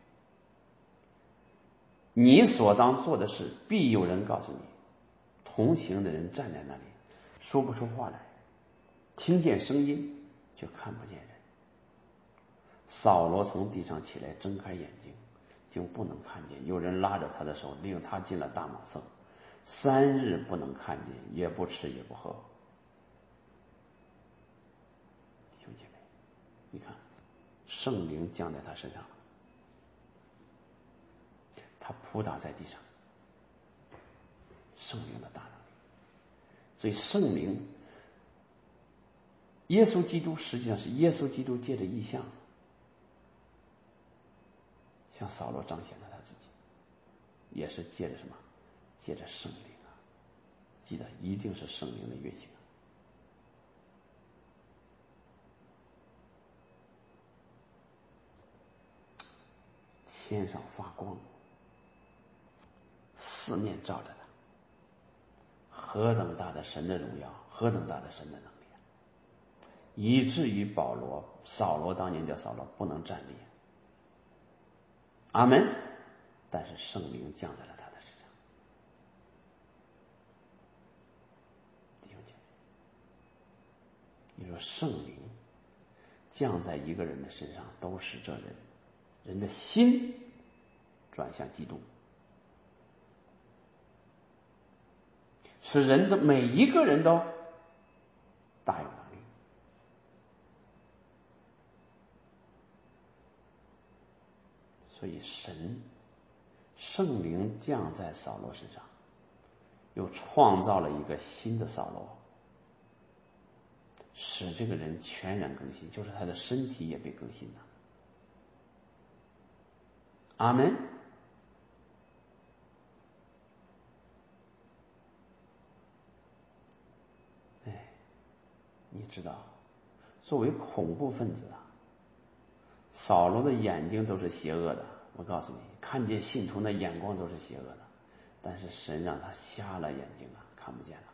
你所当做的事，必有人告诉你。”同行的人站在那里，说不出话来，听见声音却看不见人。扫罗从地上起来，睁开眼睛，竟不能看见。有人拉着他的手，领他进了大马色，三日不能看见，也不吃也不喝。弟兄姐妹，你看，圣灵降在他身上，他扑倒在地上，圣灵的大能力。所以圣灵，耶稣基督实际上是耶稣基督借着异象向扫罗彰显了他自己，也是借着什么？借着圣灵啊！记得一定是圣灵的运行。天上发光，四面照着他，何等大的神的荣耀，何等大的神的能力，以至于保罗扫罗当年叫扫罗不能站立。阿门。但是圣灵降在了他的身上。弟兄姐妹，你说圣灵降在一个人的身上，都使这人人的心转向基督，使人的每一个人都大有能力。所以神圣灵降在扫罗身上，又创造了一个新的扫罗，使这个人全然更新，就是他的身体也被更新了。阿门。哎，你知道，作为恐怖分子啊，扫罗的眼睛都是邪恶的。我告诉你，看见信徒的眼光都是邪恶的，但是神让他瞎了眼睛啊，看不见了，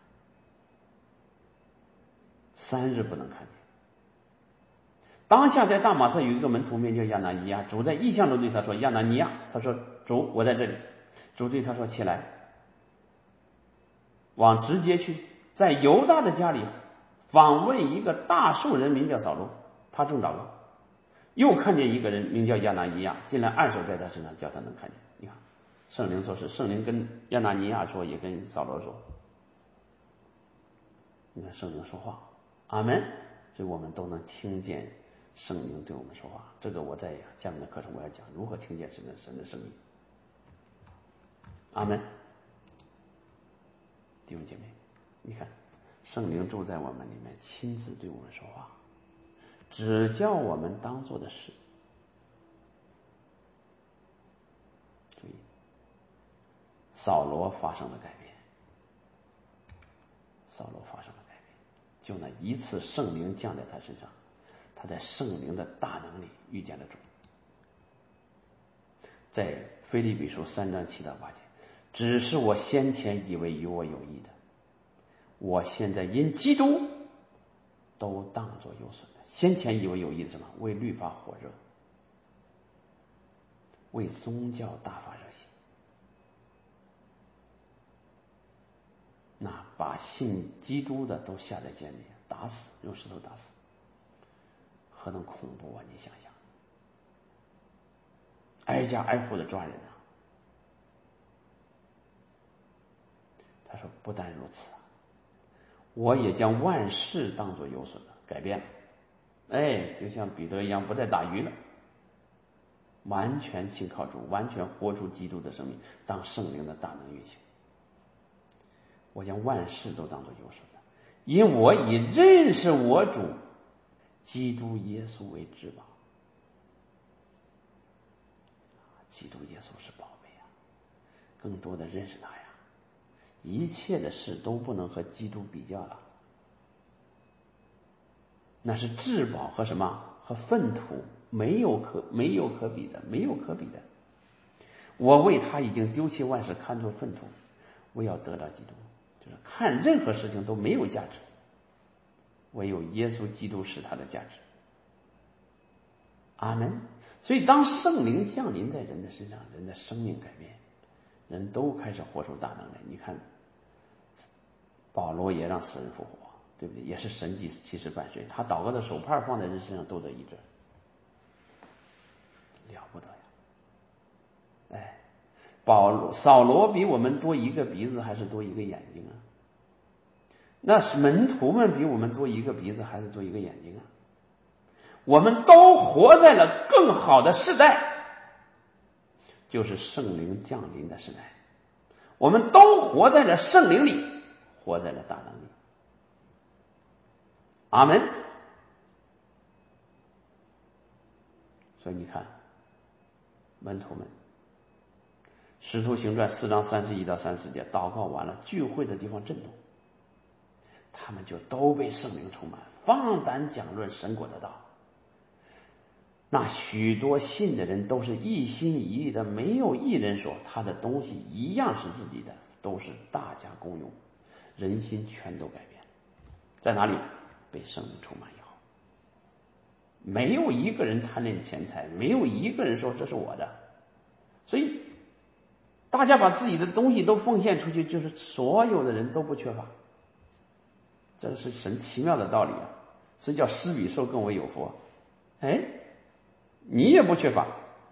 三日不能看见。当下在大马色有一个门徒名叫亚拿尼亚，主在异象中对他说：“亚拿尼亚。”他说：“主，我在这里。”主对他说：“起来，往直接去，在犹大的家里访问一个大数人，名叫扫罗，他正祷告。又看见一个人名叫亚拿尼亚进来，按手在他身上，叫他能看见。”你看，圣灵说是圣灵跟亚拿尼亚说，也跟扫罗说。你看圣灵说话，阿门。所以我们都能听见圣灵对我们说话。这个我在下面的课程我要讲如何听见神的神的声音。阿门。弟兄姐妹，你看圣灵住在我们里面，亲自对我们说话，指教我们当做的事。注意，扫罗发生了改变，扫罗发生了改变，就那一次圣灵降在他身上，他在圣灵的大能里遇见了主。在腓立比书三章七到八节， 只是我先前以为与我有益的，我现在因基督都当作有损的。先前以为有益的什么？为律法火热，为宗教大发热心。那把信基督的都下在监里，打死，用石头打死，何等恐怖啊！你想想，挨家挨户的抓人啊。他说不但如此，我也将万事当作有损的，改变了。哎，就像彼得一样，不再打鱼了，完全信靠主，完全活出基督的生命，当圣灵的大能运行。我将万事都当作有损的，因我以认识我主基督耶稣为至宝。基督耶稣是宝贝啊，更多的认识他呀，一切的事都不能和基督比较了，那是至宝和什么？和粪土没有可没有可比的，没有可比的。我为他已经丢弃万事，看作粪土，我要得到基督。就是看任何事情都没有价值，唯有耶稣基督是他的价值。阿门。所以当圣灵降临在人的身上，人的生命改变，人都开始活出大能来。你看保罗也让死人复活，对不对？也是神迹奇事伴随，他祷告的手帕放在人身上都得医治，了不得呀！哎，保罗扫罗比我们多一个鼻子还是多一个眼睛啊？那是门徒们比我们多一个鼻子还是多一个眼睛啊？我们都活在了更好的时代，就是圣灵降临的时代。我们都活在了圣灵里，活在了大能里。阿门。所以你看门徒们，使徒行传四章三十一到三十节，祷告完了，聚会的地方震动，他们就都被圣灵充满，放胆讲论神国的道。那许多信的人都是一心一意的，没有一人说他的东西一样是自己的，都是大家公用，人心全都改变。在哪里？被圣灵充满以后，没有一个人贪恋钱财，没有一个人说这是我的，所以大家把自己的东西都奉献出去，就是所有的人都不缺乏。这是神奇妙的道理啊！所以叫施比受更为有福。哎，你也不缺乏，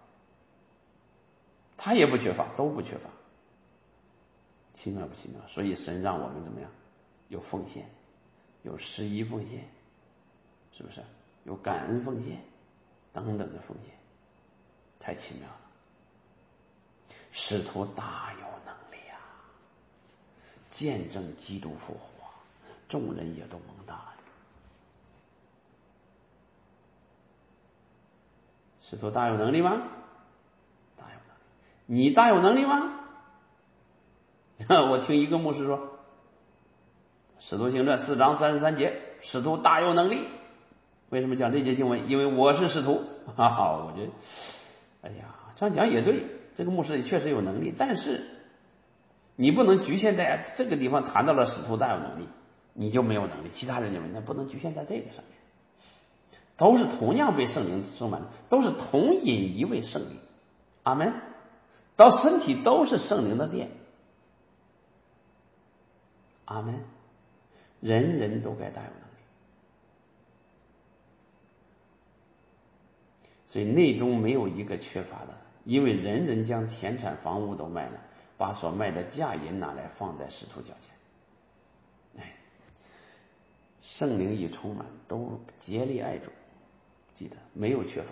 他也不缺乏，都不缺乏，奇妙不奇妙？所以神让我们怎么样？有奉献，有十一奉献，是不是？有感恩奉献等等的奉献，太奇妙了。使徒大有能力啊，见证基督复活，众人也都蒙大恩。使徒大有能力吗？大有能力。你大有能力吗？我听一个牧师说，使徒行传四章三十三节，使徒大有能力。为什么讲这节经文？因为我是使徒。哈哈，我觉得哎呀，这样讲也对，这个牧师也确实有能力，但是你不能局限在这个地方谈到了使徒大有能力，你就没有能力，其他人就没，那不能局限在这个上面。都是同样被圣灵充满的，都是同饮一位圣灵。阿门。到身体都是圣灵的殿。阿门。人人都该大有能力。所以内中没有一个缺乏的，因为人人将田产房屋都卖了，把所卖的价银拿来放在使徒脚前。哎，圣灵一充满，都竭力爱主，记得没有缺乏。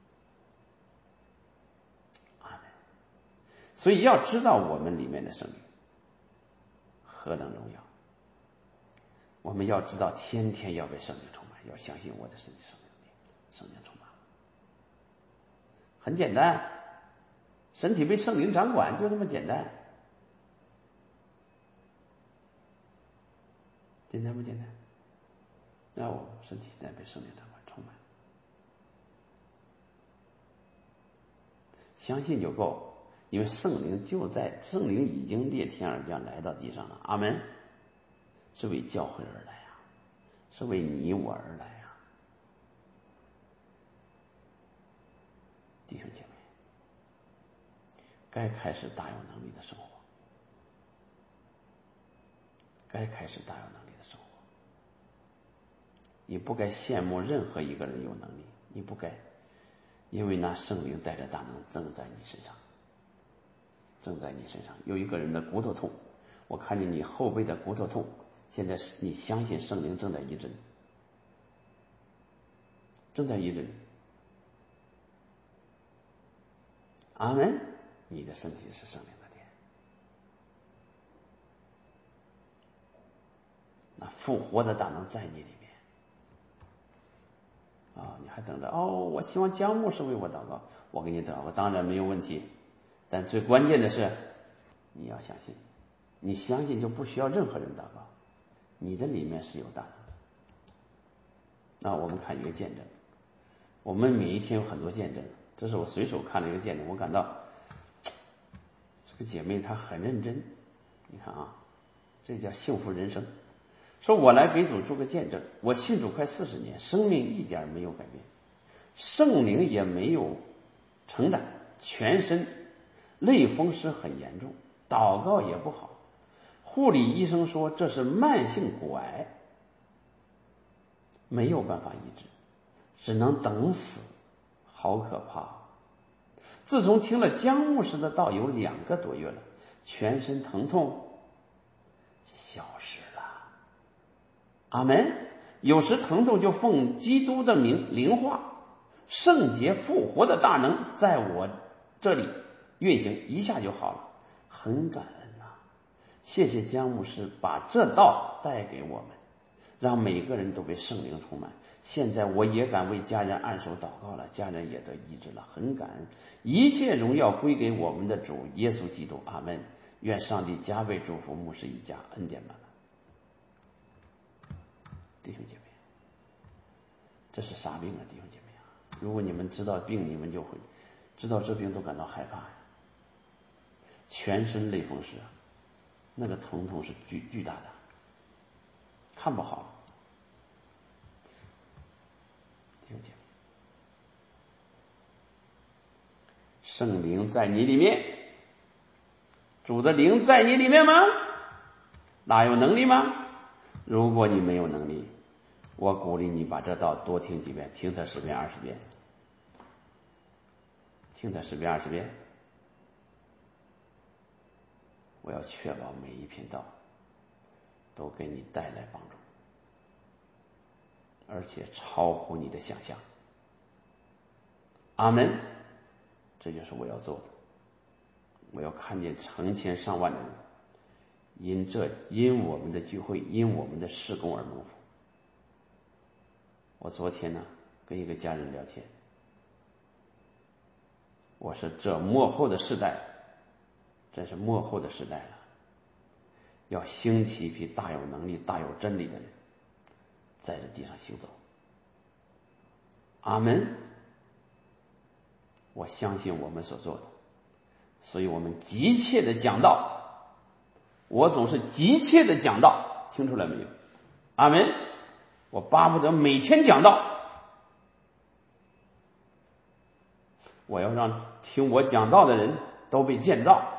阿门。所以要知道我们里面的圣灵何等荣耀，我们要知道天天要被圣灵充满，要相信我的身体圣灵，圣灵充满。很简单，身体被圣灵掌管，就这么简单。简单不简单？那我身体现在被圣灵掌管，充满，相信就够。 因为圣灵就在，圣灵已经裂天而降来到地上了。阿门。是为教会而来啊，是为你我而来啊。弟兄姐妹，该开始大有能力的生活，该开始大有能力的生活。你不该羡慕任何一个人有能力，你不该，因为那圣灵带着大能正在你身上，正在你身上。有一个人的骨头痛，我看见你后背的骨头痛，现在你相信圣灵正在医治你，正在医治你。阿门。你的身体是圣灵的殿，那复活的大能在你里面啊！你还等着哦？我希望姜牧师为我祷告，我给你祷告，当然没有问题。但最关键的是，你要相信，你相信就不需要任何人祷告，你的里面是有大能的。那我们看一个见证，我们每一天有很多见证，这是我随手看了一个见证，我感到这个姐妹她很认真。你看啊，这叫幸福人生。说我来给主做个见证，我信主快四十年，生命一点没有改变，圣灵也没有成长，全身类风湿很严重，祷告也不好，护理医生说这是慢性骨癌，没有办法医治，只能等死，好可怕。自从听了姜牧师的道有两个多月了，全身疼痛消失了。阿门。有时疼痛就奉基督的名灵化，圣洁复活的大能在我这里运行，一下就好了，很感恩啊！谢谢姜牧师把这道带给我们，让每个人都被圣灵充满。现在我也敢为家人按手祷告了，家人也得医治了，很感恩。一切荣耀归给我们的主耶稣基督。阿门。愿上帝加倍祝福牧师一家，恩典满满。弟兄姐妹，这是啥病啊？弟兄姐妹啊，如果你们知道病，你们就会知道这病都感到害怕呀。全身类风湿，那个疼痛是巨巨大的，看不好。弟兄姐妹，圣灵在你里面，主的灵在你里面吗？哪有能力吗？如果你没有能力，我鼓励你把这道多听几遍，听它十遍二十遍，听它十遍二十遍。我要确保每一篇道都给你带来帮助，而且超乎你的想象。阿门。这就是我要做的。我要看见成千上万的人因这因我们的聚会，因我们的事工而蒙福。我昨天呢跟一个家人聊天，我说这末后的世代，真是末后的时代了，要兴起一批大有能力大有真理的人在这地上行走。阿门。我相信我们所做的，所以我们急切的讲道，我总是急切的讲道，听出来没有？阿门。我巴不得每天讲道，我要让听我讲道的人都被建造，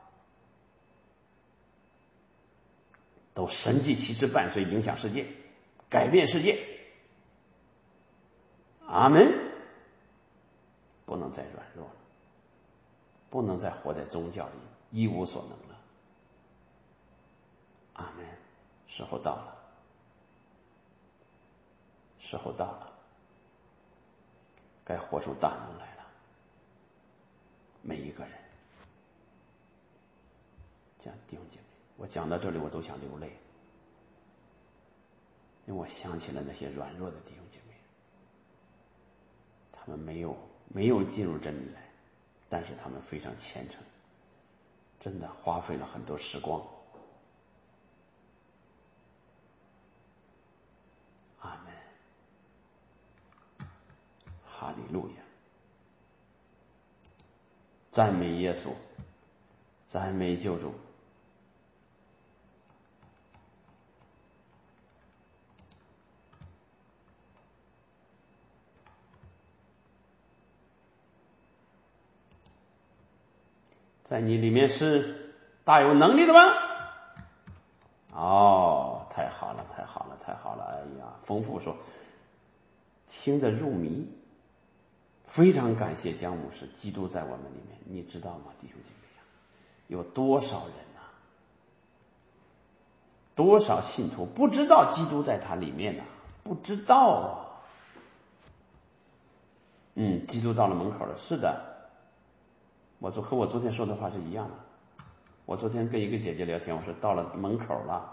都神迹奇事伴随，影响世界，改变世界。阿门。不能再软弱了，不能再活在宗教里一无所能了。阿门。时候到了，时候到了，该活出大能来了。每一个人，讲弟兄姐妹，我讲到这里我都想流泪，因为我想起了那些软弱的弟兄姐妹，他们没有没有进入真理来，但是他们非常虔诚，真的花费了很多时光。阿门。哈利路亚。赞美耶稣。 赞美救主。在你里面是大有能力的吗？哦，太好了，太好了，太好了！哎呀，丰富说听得入迷，非常感谢姜牧师，基督在我们里面，你知道吗，弟兄姐妹啊，有多少人呐、啊，多少信徒不知道基督在他里面呢、啊？不知道啊。嗯，基督到了门口了，是的，我昨和我昨天说的话是一样的。我昨天跟一个姐姐聊天，我说到了门口了。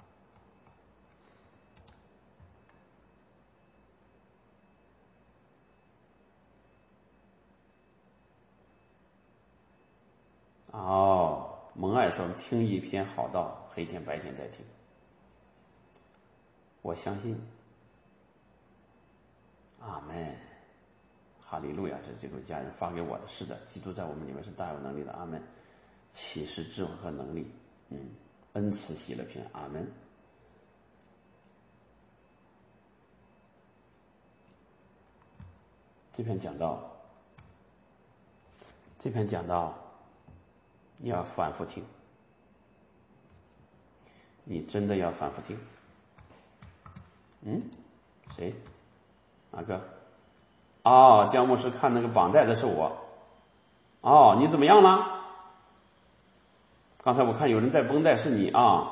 哦，蒙爱说听一篇好道，黑天白天在听。我相信，阿门，哈利路亚！这这位家人发给我的，是的，基督在我们里面是大有能力的，阿门。启示智慧和能力，嗯，恩慈喜乐平安，阿门。这篇讲到，这篇讲到，你要反复听，你真的要反复听。嗯，谁？哪个？哦，姜牧师看那个绑带的是我。哦，你怎么样了？刚才我看有人在绷带，是你啊。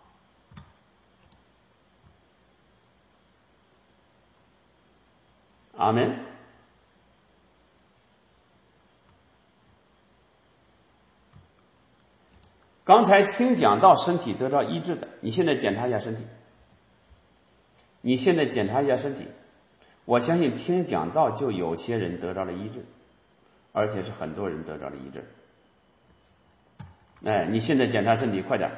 阿门。刚才听讲到身体得到医治的，你现在检查一下身体。你现在检查一下身体，我相信听讲到就有些人得到了医治，而且是很多人得到了医治。哎，你现在检查身体，快点。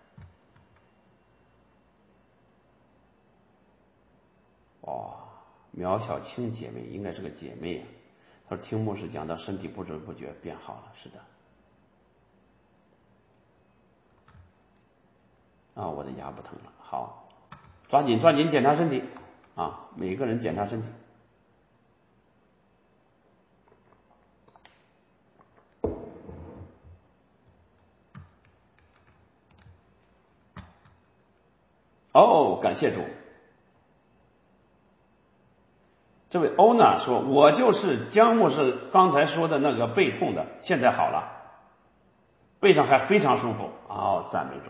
哇，苗小青姐妹应该是个姐妹啊。她说听牧师讲到身体不知不觉变好了，是的。啊，我的牙不疼了，好，抓紧抓紧检查身体啊！每个人检查身体。哦，感谢主。这位欧娜说，我就是姜牧师刚才说的那个背痛的，现在好了，背上还非常舒服。哦，赞美主。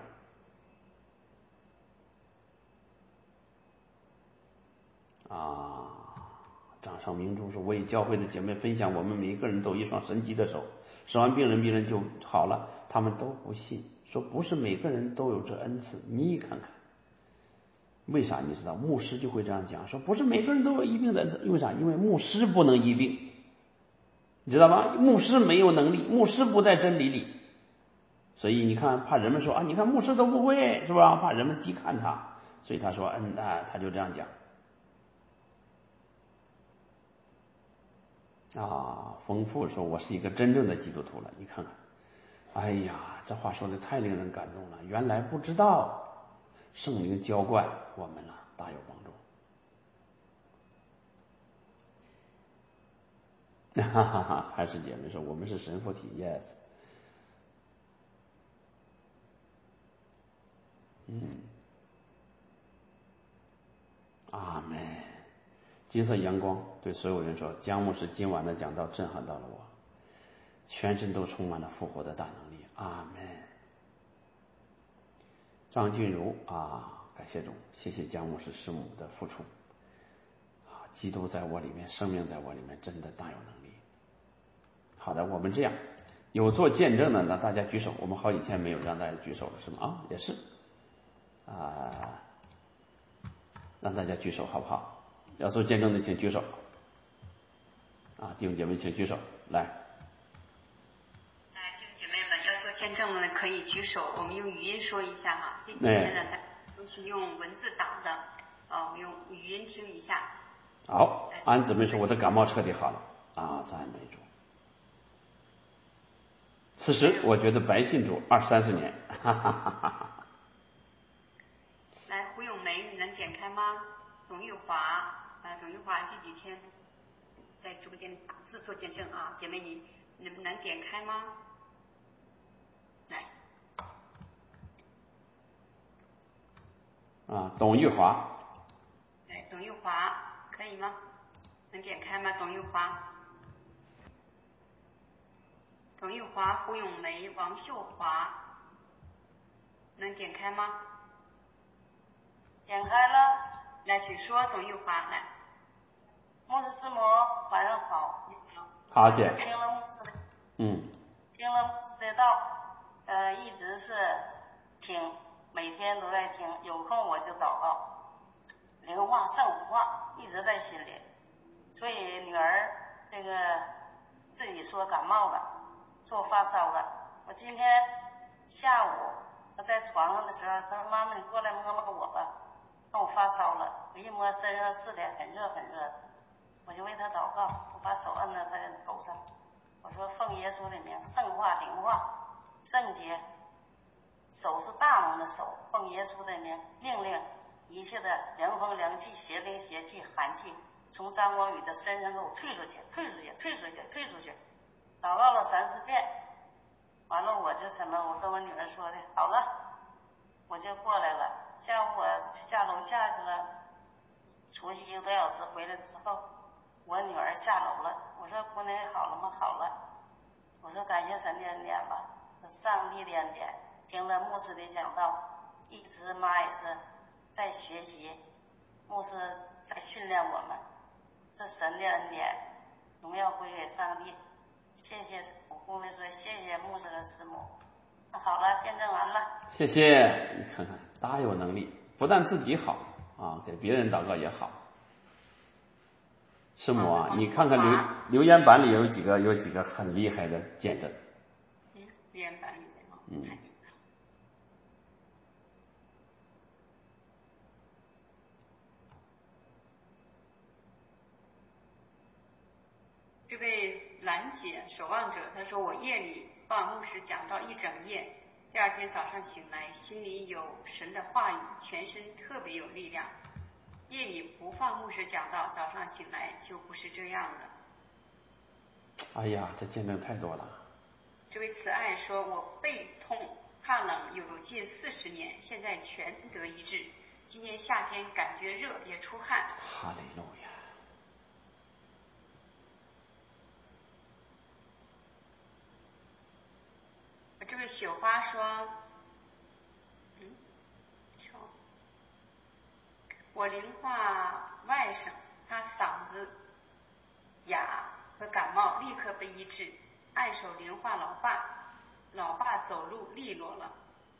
啊，掌上明珠说，我与教会的姐妹分享，我们每一个人都有一双神奇的手，手完病人病人就好了，他们都不信，说不是每个人都有这恩赐，你看看。为啥你知道？牧师就会这样讲，说不是每个人都有医病的恩赐，为啥？因为牧师不能医病，你知道吗？牧师没有能力，牧师不在真理里，所以你看，怕人们说啊，你看牧师都不会，是吧？怕人们低看他，所以他说，嗯啊，他就这样讲。啊，丰富说，我是一个真正的基督徒了，你看看，哎呀，这话说的太令人感动了，原来不知道，圣灵浇灌我们了，大有帮助。哈哈哈，还是姐妹说我们是神父体 ，yes。嗯，阿门。金色阳光对所有人说，姜牧师今晚的讲道震撼到了我，全身都充满了复活的大能力。阿门。张俊如啊，感谢主，谢谢姜牧师师母的付出。啊，基督在我里面，生命在我里面，真的大有能力。好的，我们这样有做见证的呢，大家举手。我们好几天没有让大家举手了，是吗？啊，也是啊，让大家举手好不好？要做见证的请举手。啊，弟兄姐妹请举手来。 来，弟兄姐妹们，要做见证的可以举手。我们用语音说一下哈，这几天呢，咱都是用文字打的，啊，我们用语音听一下。 好，安姊妹说我的感冒彻底好了啊，赞美主。 此时我觉得白信主二三十年，哈哈哈哈。 来，胡咏梅，你能点开吗？董玉华，啊，董玉华这几天在直播间打字做见证啊，姐妹你能能点开吗？来。 啊，董玉华。 哎，董玉华可以吗？能点开吗？董玉华。董玉华、胡咏梅、王秀华，能点开吗？ 点开了。 来，请说，董玉华来。 牧师师母，晚上好。 好，姐。 听了牧师的， 嗯， 听了牧师的道，呃，一直是听，每天都在听，有空我就祷告，灵话圣话一直在心里。所以女儿这个自己说感冒了，说发烧了。我今天下午我在床上的时候，她说妈妈你过来摸摸我吧，那我发烧了，我一摸身上是的很热很热的，我就为她祷告，我把手摁在她头上，我说奉耶稣的名，圣化灵化圣洁，手是大能的手，奉耶稣的名命令一切的凉风凉气邪灵邪气寒气从张光宇的身上给我退出去退出去退出去退出去，祷告了三四遍，完了我就什么我跟我女儿说的好了我就过来了。下午我下楼下去了，出去一个多小时，回来之后我女儿下楼了，我说姑娘好了吗？好了。我说感谢神的恩典吧，上帝的恩典，听了牧师的讲道，一直妈也是在学习，牧师在训练我们，这神的恩典，荣耀归给上帝。谢谢我姑娘说谢谢牧师和师母。那好了，见证完了。 谢谢，你看看大有能力，不但自己好啊，给别人祷告也好。师母啊，你看看留留言板里有几个有几个很厉害的见证。 嗯，留言板里面啊。嗯。这位兰姐守望者，她说我夜里放牧师讲到一整夜，第二天早上醒来，心里有神的话语，全身特别有力量。夜里不放牧师讲道，早上醒来就不是这样的。 哎呀，这见证太多了。 这位慈爱说，我背痛怕冷有近四十年，现在全得医治。今年夏天感觉热也出汗。 哈利路亚。 这位雪花说，嗯，我灵化外甥，他嗓子哑和感冒立刻被医治，按手灵化老爸，老爸走路利落了。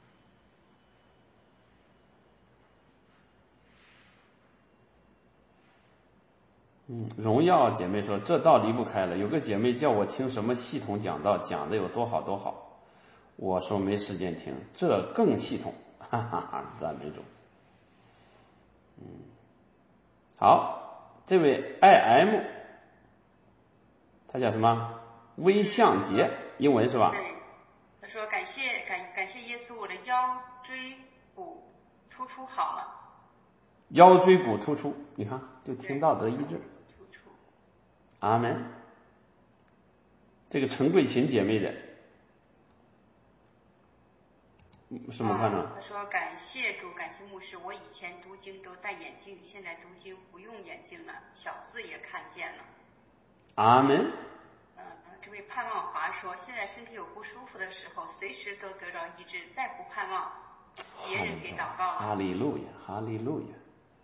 嗯，荣耀姐妹说这道离不开了，有个姐妹叫我听什么系统讲道，讲的有多好多好，我说没时间听，这更系统，哈哈哈，赞美主。嗯，好，这位 I M， 他叫什么？微向杰，英文是吧？ 对，他说感谢感感谢耶稣，我的腰椎骨突出好了。 腰椎骨突出，你看就听到得医治。阿门。这个陈桂琴姐妹的，什么看呢？ 他说感谢主，感谢牧师，我以前读经都戴眼镜，现在读经不用眼镜了，小字也看见了。 阿门。 嗯，这位盼望华说，现在身体有不舒服的时候，随时都得着医治，再不盼望别人给祷告了。 哈利路亚，哈利路亚，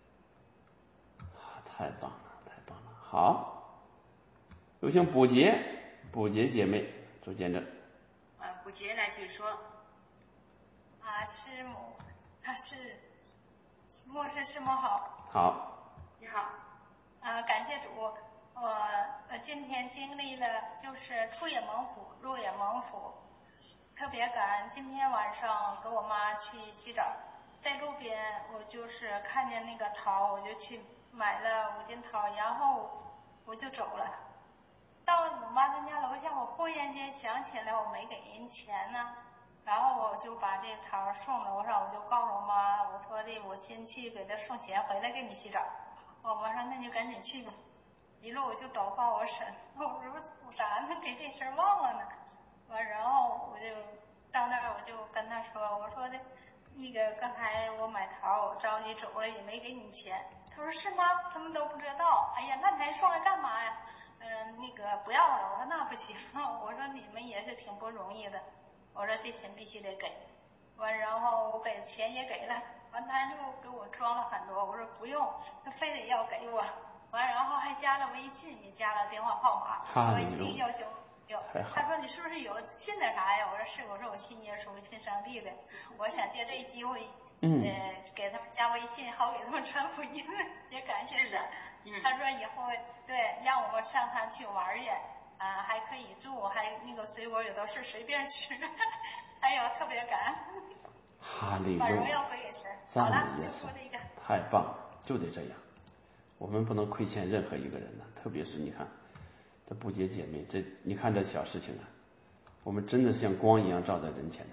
太棒了，太棒了。好，有请补洁，补洁姐妹做见证。 啊，补洁来，请说。 啊，师母，他是牧师，师母好。 好。 你好。 啊，感谢主，我呃今天经历了就是出也蒙福，入也蒙福，特别感恩。今天晚上跟我妈去洗澡，在路边我就是看见那个桃，我就去买了五斤桃，然后我就走了。 到我妈他家楼下，我忽然间想起来我没给人钱呢，然后我就把这桃送楼上，我就告诉我妈，我说的我先去给他送钱，回来给你洗澡。我妈说那你就赶紧去吧。一路我就祷告我婶，我说我咋能给这事儿忘了呢？完然后我就到那儿我就跟他说，我说的那个刚才我买桃我着急走了也没给你钱。他说是吗？他们都不知道。哎呀，那你还送来干嘛呀？嗯、呃，那个不要了。我说那不行。我说你们也是挺不容易的。我说这钱必须得给。完然后我给钱也给了，完他又给我装了很多。我说不用，他非得要给我。完然后还加了微信，也加了电话号码，说一定要交。他说你是不是有信点啥呀？我说是，我说我信耶稣，信上帝的。我想借这机会， 嗯， 呃，给他们加微信，好给他们传福音，也感谢神。 嗯， 他说以后对让我上他去玩去，啊、呃，还可以住，还那个水果也都是随便吃，哎呦，特别感恩。 哈利路亚， 把荣耀归给神。 赞美耶稣，太棒了，就得这样。我们不能亏欠任何一个人呢，特别是你看这不洁姐妹，这你看这小事情啊，我们真的像光一样照在人前呢。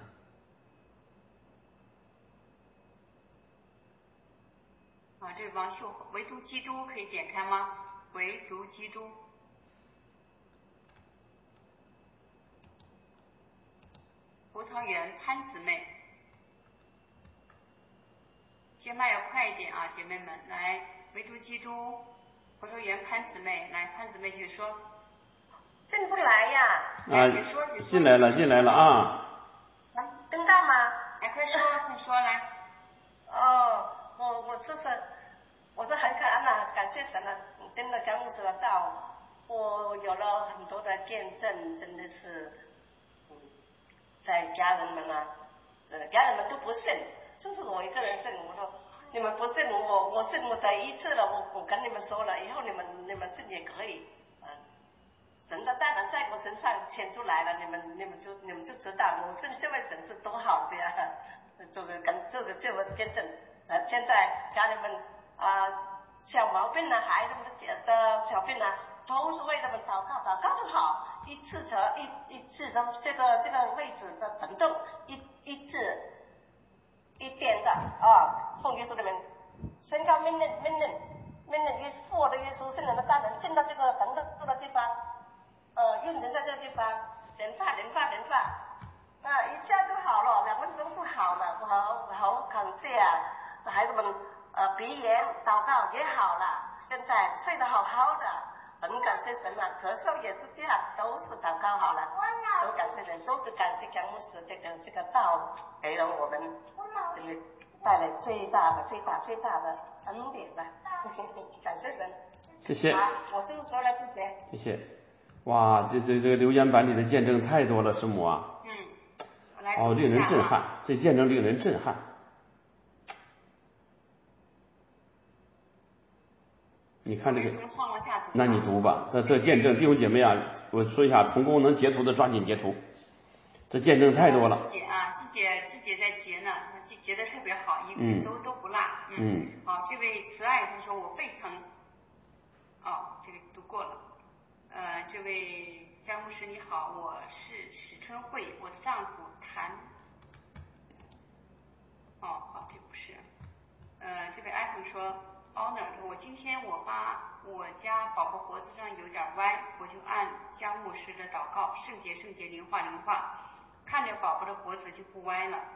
啊，这王秀唯独基督可以点开吗？唯独基督。葡萄园潘姊妹，接麦要快一点啊，姐妹们，来，唯独基督，葡萄园潘姊妹，来，潘姊妹请说。 进不来呀！ 啊， 请说，请说。 进来了，进来了啊！ 听到吗？ 来，快说，快说来。 哦，我我这是，我是很感恩呐，感谢神了，真的江牧师的道，我有了很多的见证，真的是，嗯，在家人们啊，这家人们都不信，就是我一个人信。我说你们不信我，我信我第一次了，我我跟你们说了，以后你们你们信也可以。神的大能在我身上显出来了，你们你们就你们就知道，我信这位神是多好的呀，就是跟就是这么见证。呃，现在家里们啊、呃、小毛病啊，孩子们的的小病啊，都是为他们祷告，祷告就好，一次则一一次的这个这个位置的疼痛，一一次一天的啊，奉耶稣的名宣告命令命令命令耶稣复活的耶稣圣灵的大能进到这个疼痛的地方。呃，运行在这个地方，连发连发连发，那一下就好了，两分钟就好了，我好我好感谢啊！孩子们，呃，鼻炎祷告也好了，现在睡得好好的，很感谢神啊！咳嗽也是这样，都是祷告好了，都感谢神，都是感谢江牧师这个这个道给了我们，就是带来最大的最大最大的恩典吧，感谢神。 谢谢。 好，我就说了这些。 谢谢。哇，这这这个留言板里的见证太多了，师母啊。 嗯，我来哦，令人震撼，这见证令人震撼。你看这个，那你读吧。这这见证，弟兄姐妹啊，我说一下，同工能截图的抓紧截图。这见证太多了。 季姐啊，季姐季姐在截呢，季截的特别好，一个人都、嗯、都不落。嗯。 嗯好，这位慈爱他说我胃疼。哦，这个读过了。呃，这位江牧师你好，我是史春慧，我的丈夫谭。哦，好，这不是。呃，这位艾腾说 ，Honor， 我今天我把我家宝宝脖子上有点歪，我就按江牧师的祷告，圣洁圣洁，灵化灵化，看着宝宝的脖子就不歪了。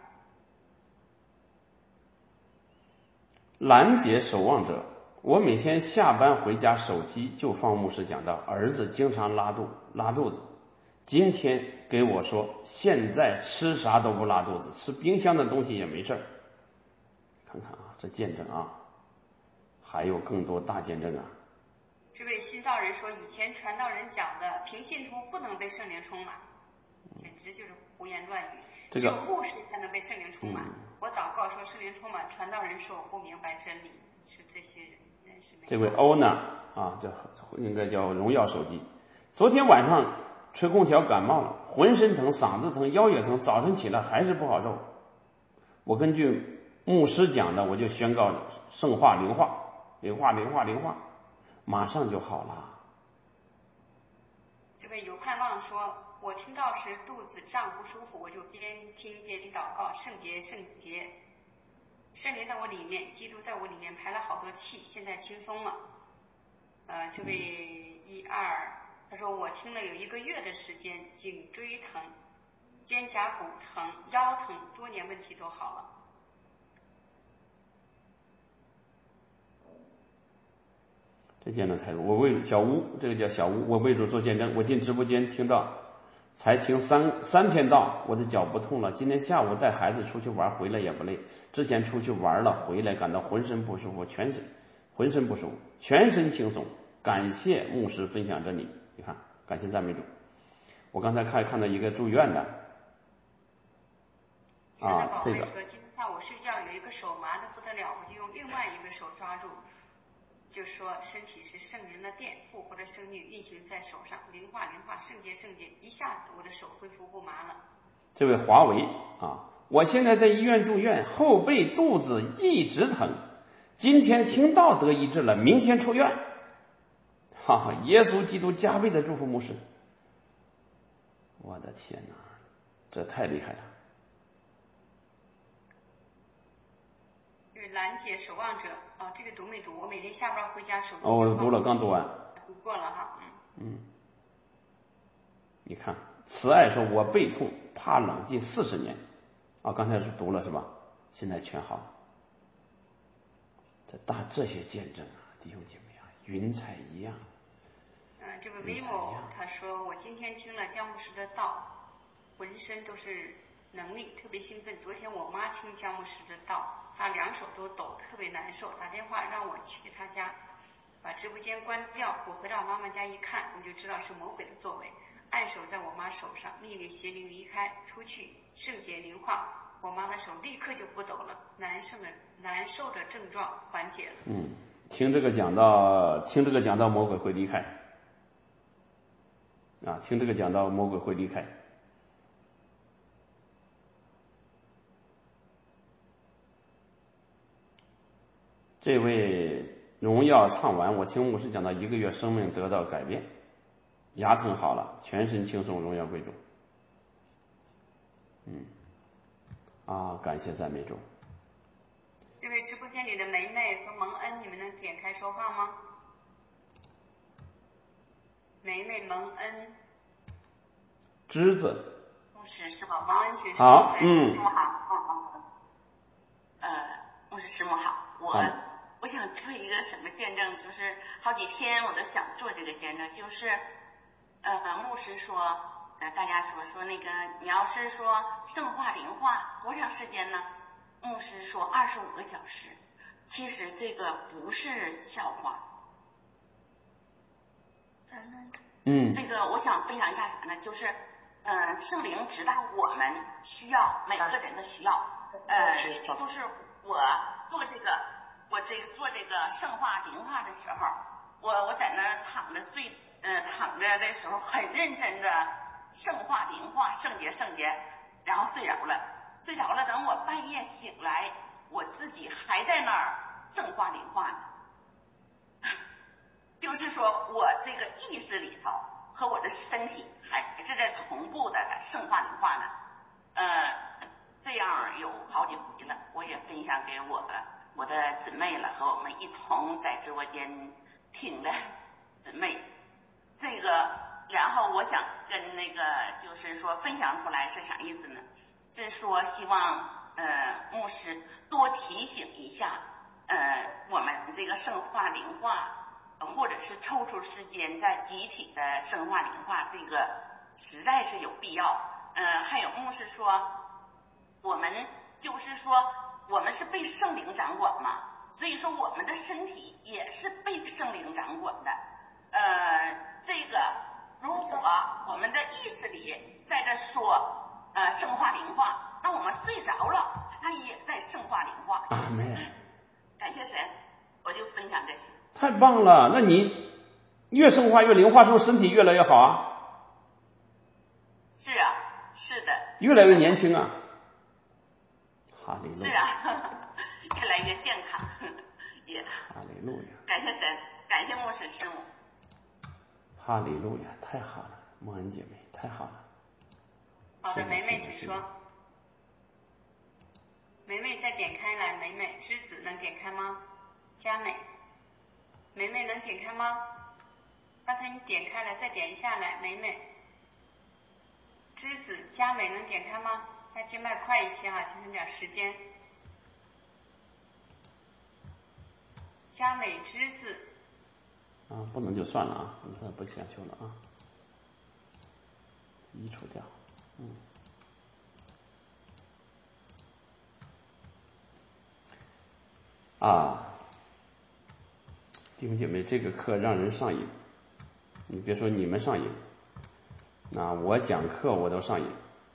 兰姐守望者。我每天下班回家，手机就放牧师讲道。儿子经常拉肚拉肚子，今天给我说，现在吃啥都不拉肚子，吃冰箱的东西也没事儿。看看啊，这见证啊，还有更多大见证啊。 这位新道人说，以前传道人讲的平信徒不能被圣灵充满，简直就是胡言乱语。 这个、 只有牧师才能被圣灵充满。 嗯、 我祷告说圣灵充满，传道人说我不明白真理，是这些人。 这位欧娜啊，这应该叫荣耀手机。昨天晚上吹空调感冒了，浑身疼，嗓子疼，腰也疼，早晨起来还是不好受。我根据牧师讲的，我就宣告圣化灵化，灵化灵化灵化，马上就好了。 位有盼望说，我听到时肚子胀不舒服，我就边听边祷告，圣洁圣洁，圣灵在我里面，基督在我里面排了好多气，现在轻松了。呃，这位一二，他说我听了有一个月的时间，颈椎疼、肩胛骨疼、腰疼，多年问题都好了。 这见证太多，我为小吴，这个叫小吴，我为主做见证。我进直播间听到，才听三三篇道，我的脚不痛了。今天下午带孩子出去玩，回来也不累。之前出去玩了，回来感到浑身不舒服，全身浑身不舒服，全身轻松。感谢牧师分享这里，你看，感谢赞美主。我刚才看看到一个住院的，啊，这个。 说今天下午睡觉有一个手麻的不得了，我就用另外一个手抓住。就说身体是圣灵的殿，复活的生命运行在手上，灵化灵化，圣洁圣洁，一下子我的手恢复不麻了。 这位华为啊，我现在在医院住院，后背肚子一直疼，今天听道得医治了，明天出院。哈哈，耶稣基督加倍的祝福牧师。我的天哪，这太厉害了。 是兰姐守望者哦，这个读没读？我每天下班回家手机。 哦，我读了，刚读完。 读过了哈，嗯。 嗯。你看，慈爱说：“我背痛，怕冷近四十年。”啊，刚才是读了是吧？现在全好了。这大这些见证啊，弟兄姐妹啊，云彩一样。 嗯、呃，这个维某他说：“我今天听了姜牧师的道，浑身都是能力，特别兴奋。昨天我妈听姜牧师的道。”他两手都抖，特别难受，打电话让我去他家，把直播间关掉。我回到妈妈家一看，我就知道是魔鬼的作为，按手在我妈手上，命令邪灵离开，出去，圣洁灵化，我妈的手立刻就不抖了，难受的难受的症状缓解了。 嗯，听这个讲到，听这个讲到魔鬼会离开，啊，听这个讲到魔鬼会离开。这位荣耀唱完，我听牧师讲到一个月生命得到改变，牙疼好了，全身轻松，荣耀归主。嗯，啊，感谢赞美主。 这位直播间里的梅梅和蒙恩，你们能点开说话吗？梅梅、蒙恩、 枝子。 牧师师母蒙恩请说。 好，嗯。 师母好，呃，牧师师母好，我。 好我想做一个什么见证，就是好几天我都想做这个见证，就是呃牧师说呃大家说说那个你要是说圣化灵化多长时间呢？牧师说二十五个小时。其实这个不是笑话。 嗯， 这个我想分享一下啥呢？就是呃圣灵知道我们需要每个人的需要，呃就是我做这个我这做这个圣化灵化的时候，我我在那躺着睡，呃躺着的时候很认真的圣化灵化，圣洁圣洁，然后睡着了，睡着了。等我半夜醒来，我自己还在那儿圣化灵化呢。就是说我这个意识里头和我的身体还是在同步的圣化灵化呢。呃，这样有好几回了，我也分享给我的。我的姊妹了，和我们一同在直播间听的姊妹，这个，然后我想跟那个就是说分享出来是啥意思呢？是说希望呃牧师多提醒一下呃我们这个圣化灵化，或者是抽出时间在集体的圣化灵化，这个实在是有必要。呃，还有牧师说，我们就是说。我们是被圣灵掌管嘛，所以说我们的身体也是被圣灵掌管的。呃，这个如果我们的意识里在这说呃圣化灵化，那我们睡着了，它也在圣化灵化。 阿门。 感谢神，我就分享这些。 太棒了，那你越圣化越灵化，是不是身体越来越好啊？ 是啊，是的。 越来越年轻啊。哈利路亚。 是啊，越来越健康，也。 哈利路亚。 感谢神，感谢牧师师母。 哈利路亚，太好了。 梦恩姐妹，太好了。 好的，梅梅请说。梅梅再点开来，梅梅栀子能点开吗？佳美，梅梅能点开吗？刚才你点开了，再点一下来，梅梅。栀子，佳美能点开吗？要接麦快一些啊，节省点时间。佳美栀子。 啊，不能就算了啊，我不强求了啊，移除掉，嗯。啊，弟兄姐妹，这个课让人上瘾。你别说你们上瘾，那我讲课我都上瘾，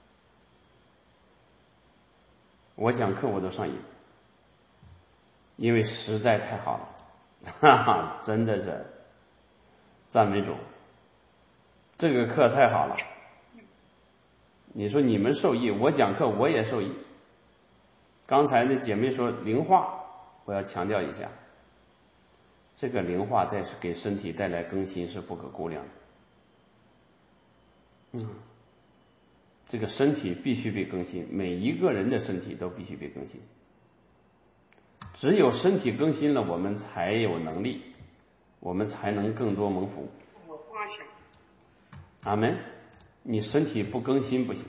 我讲课我都上瘾，因为实在太好了，哈哈，真的是赞美主，这个课太好了。你说你们受益，我讲课我也受益。刚才那姐妹说灵化，我要强调一下，这个灵化带是给身体带来更新是不可估量的。嗯，这个身体必须被更新，每一个人的身体都必须被更新。只有身体更新了，我们才有能力，我们才能更多蒙福。 我放下。 阿门。你身体不更新不行。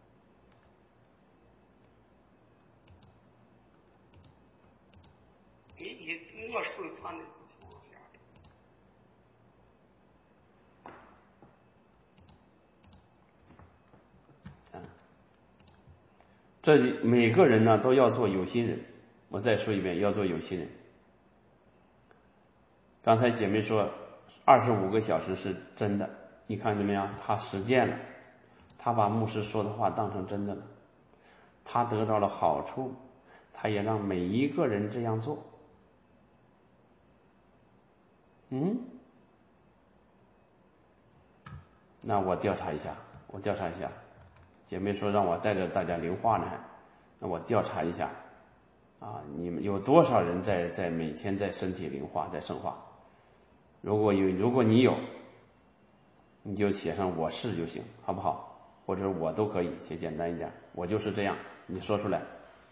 你你我说他那就放下。 这里每个人呢都要做有心人，我再说一遍，要做有心人。刚才姐妹说二十五个小时是真的，你看见没有？她实践了，她把牧师说的话当成真的了，她得到了好处，她也让每一个人这样做。嗯，那我调查一下，我调查一下。姐妹说让我带着大家灵化呢，那我调查一下啊，你们有多少人在在每天在身体灵化，在圣化？如果有，如果你有，你就写上我是就行，好不好？或者我都可以，写简单一点，我就是这样，你说出来。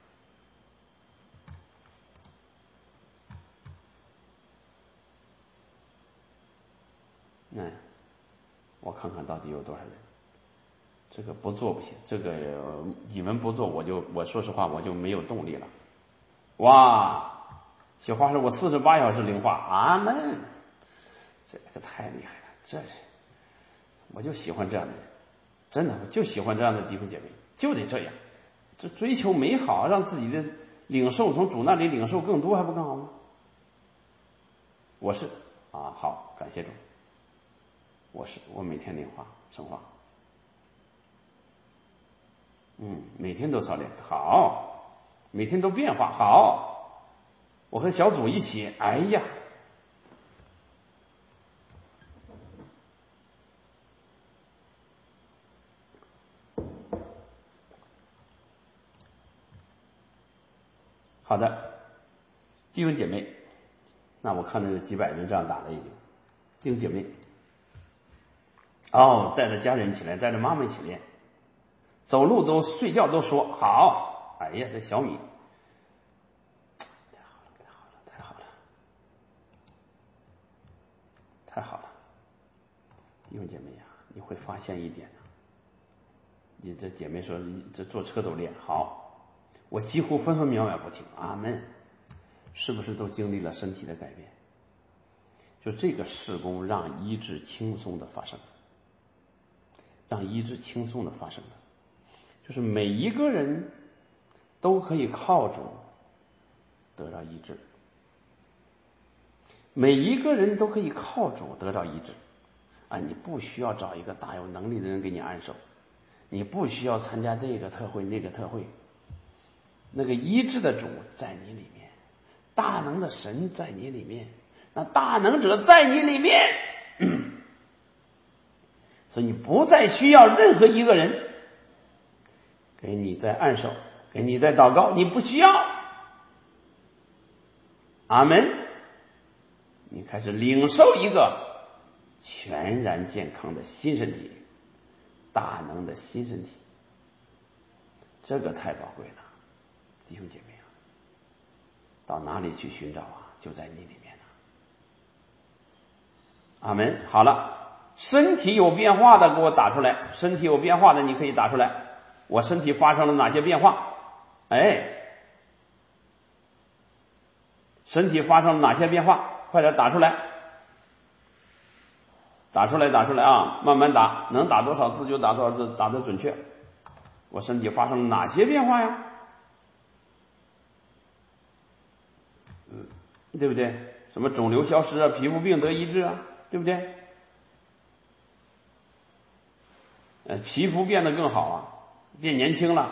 嗯，我看看到底有多少人。这个不做不行，这个你们不做，我就我说实话我就没有动力了。哇，小花说我四十八小时灵化，阿门，这个太厉害了，这是我就喜欢这样的人，真的我就喜欢这样的弟兄姐妹，就得这样，这追求美好，让自己的领受从主那里领受更多，还不更好吗？我是啊，好，感谢主，我是我每天灵化圣化。嗯，每天都操练，好，每天都变化，好，我和小组一起，哎呀，好的，弟兄姐妹，那我看到有几百人这样打了已经，弟兄姐妹，哦，带着家人一起来，带着妈妈一起练，走路都睡觉都说好，哎呀，这小米。太好了，太好了，弟兄姐妹呀、啊，你会发现一点、啊、你这姐妹说这坐车都练好，我几乎分分秒秒不停，阿门，是不是都经历了身体的改变？就这个事工让医治轻松的发生，让医治轻松的发生的，就是每一个人都可以靠主得到医治，每一个人都可以靠主得到医治啊！你不需要找一个大有能力的人给你按手，你不需要参加这个特会那个特会，那个医治的主在你里面，大能的神在你里面，那大能者在你里面，所以你不再需要任何一个人给你在按手，给你在祷告，你不需要。阿门。你开始领受一个全然健康的新身体， 大能的新身体，这个太宝贵了，弟兄姐妹啊，到哪里去寻找啊？就在你里面呢。阿门。好了，身体有变化的给我打出来，身体有变化的你可以打出来，我身体发生了哪些变化？哎，身体发生了哪些变化？快点打出来，打出来，打出来啊！慢慢打，能打多少字就打多少字，打得准确。我身体发生了哪些变化呀？嗯，对不对？什么肿瘤消失啊，皮肤病得医治啊，对不对？呃，皮肤变得更好啊，变年轻了，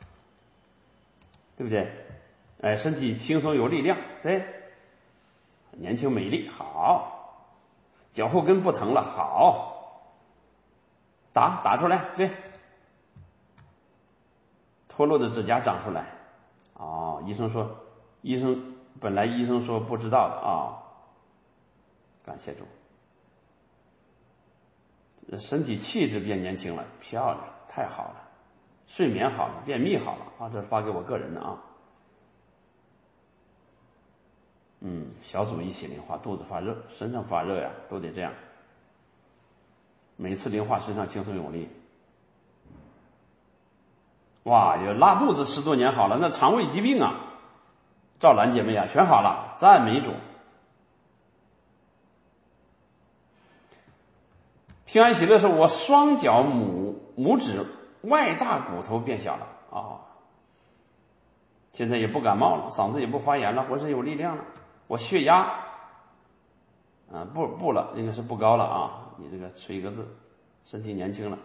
对不对？哎，身体轻松有力量，对，年轻美丽，好，脚后跟不疼了，好，打打出来，对，脱落的指甲长出来，哦，医生说，医生本来医生说不知道的啊、哦，感谢主，身体气质变年轻了，漂亮，太好了，睡眠好了，便秘好了啊，这是发给我个人的啊。嗯，小组一起灵化，肚子发热，身上发热呀，都得这样。每次灵化身上轻松有力。哇，有拉肚子十多年好了，那肠胃疾病啊，赵兰姐妹啊，全好了，赞美主。平安喜乐是我双脚拇拇指外大骨头变小了啊、哦，现在也不感冒了，嗓子也不发炎了，浑身有力量了。我血压啊不不了，应该是不高了啊，你这个吹一个字，身体年轻了。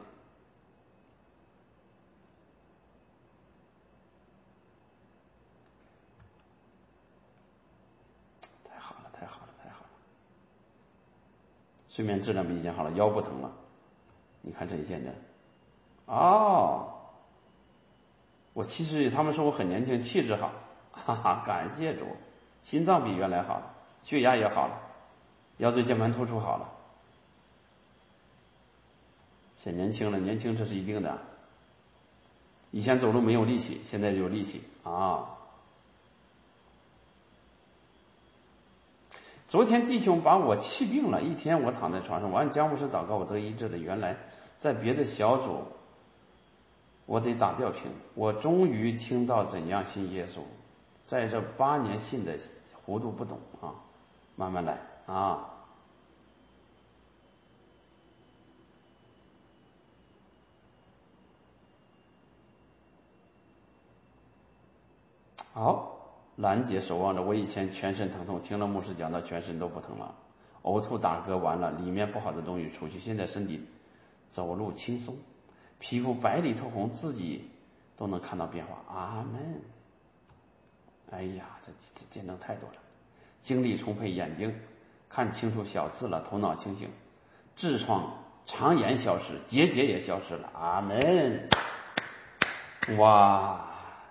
太好了，太好了，太好了！睡眠质量比以前好了，腰不疼了。你看这一见证，哦，我七十岁，他们说我很年轻，气质好，哈哈，感谢主，心脏比原来好了，血压也好了，腰椎间盘突出好了，显年轻了，年轻这是一定的。以前走路没有力气，现在有力气啊。昨天弟兄把我气病了，一天我躺在床上，我按姜牧师祷告，我得医治了。原来在别的小组，我得打吊瓶。我终于听到怎样信耶稣，在这八年信的糊涂不懂啊，慢慢来啊。好，兰姐守望着，我以前全身疼痛，听了牧师讲到全身都不疼了，呕吐打嗝完了，里面不好的东西出去，现在身体走路轻松，皮肤白里透红，自己都能看到变化。阿门。哎呀，这这见证太多了，精力充沛，眼睛看清楚小字了，头脑清醒，痔疮肠炎消失，结节也消失了。阿门。哇，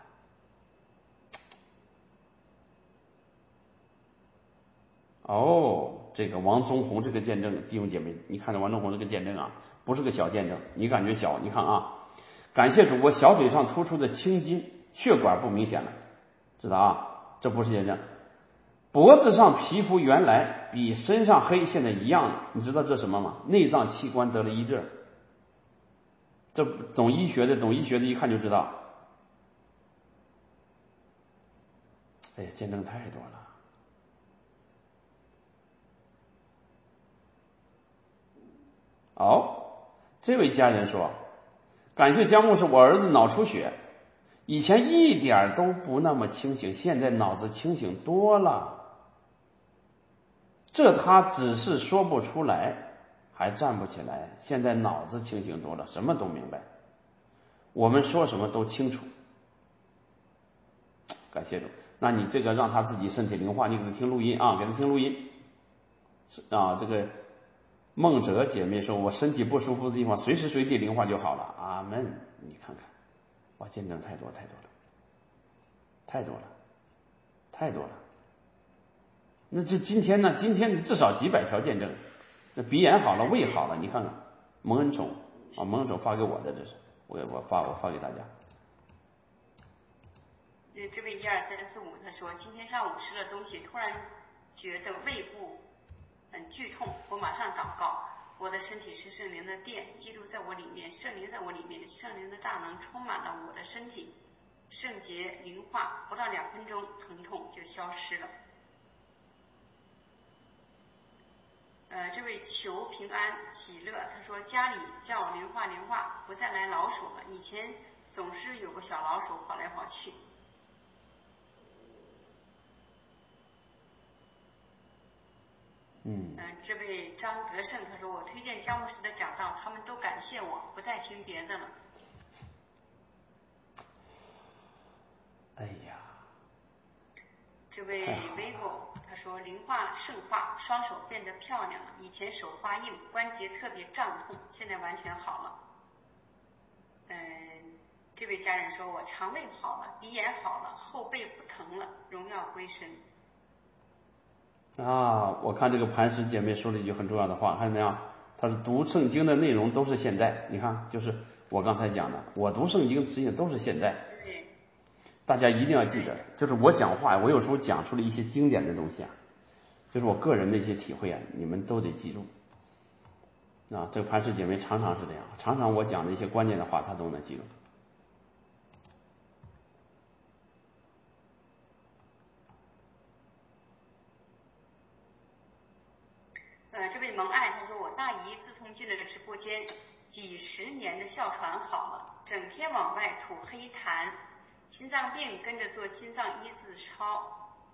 哦，这个王宗红这个见证，弟兄姐妹，你看着王宗红这个见证啊，不是个小见证，你感觉小？你看啊，感谢主，我小腿上突出的青筋，血管不明显了，知道啊？这不是见证。脖子上皮肤原来比身上黑，现在一样，你知道这什么吗？内脏器官得了医治。这懂医学的，懂医学的一看就知道。哎呀，见证太多了。哦，这位家人说，感谢姜牧师，我儿子脑出血，以前一点都不那么清醒，现在脑子清醒多了。这他只是说不出来，还站不起来，现在脑子清醒多了，什么都明白，我们说什么都清楚。感谢主，那你这个让他自己身体灵化，你给他听录音啊，给他听录音啊。这个孟哲姐妹说，我身体不舒服的地方随时随地灵化就好了。阿门。你看看，哇，见证太多太多了，太多了，太多了。那这今天呢？今天至少几百条见证，那鼻炎好了，胃好了，你看看蒙恩宠， 啊，蒙手发给我的，这是我我发我发给大家。 呃，这位一二三四五他说，今天上午吃了东西，突然觉得胃部很剧痛，我马上祷告，我的身体是圣灵的殿，基督在我里面，圣灵在我里面，圣灵的大能充满了我的身体，圣洁灵化，不到两分钟疼痛就消失了。呃，这位求平安喜乐，他说家里叫灵化灵化，不再来老鼠了，以前总是有个小老鼠跑来跑去。 嗯， 呃，这位张德胜他说，我推荐姜牧师的讲道，他们都感谢我，不再听别的了。 哎呀， 这位 vivo 他说，灵化圣化，双手变得漂亮了，以前手发硬，关节特别胀痛，现在完全好了。嗯、呃，这位家人说，我肠胃好了，鼻炎好了，后背不疼了，荣耀归神。 啊，我看这个磐石姐妹说了一句很重要的话，看见没有？她是读圣经的内容都是现在，你看，就是我刚才讲的，我读圣经实际上都是现在。 对。 大家一定要记得，就是我讲话，我有时候讲出了一些经典的东西啊，就是我个人的一些体会啊，你们都得记住。啊，这个磐石姐妹常常是这样，常常我讲的一些关键的话，她都能记住。 呃，这位蒙爱他说，我大姨自从进了直播间，几十年的哮喘好了，整天往外吐黑痰，心脏病跟着做心脏一字超，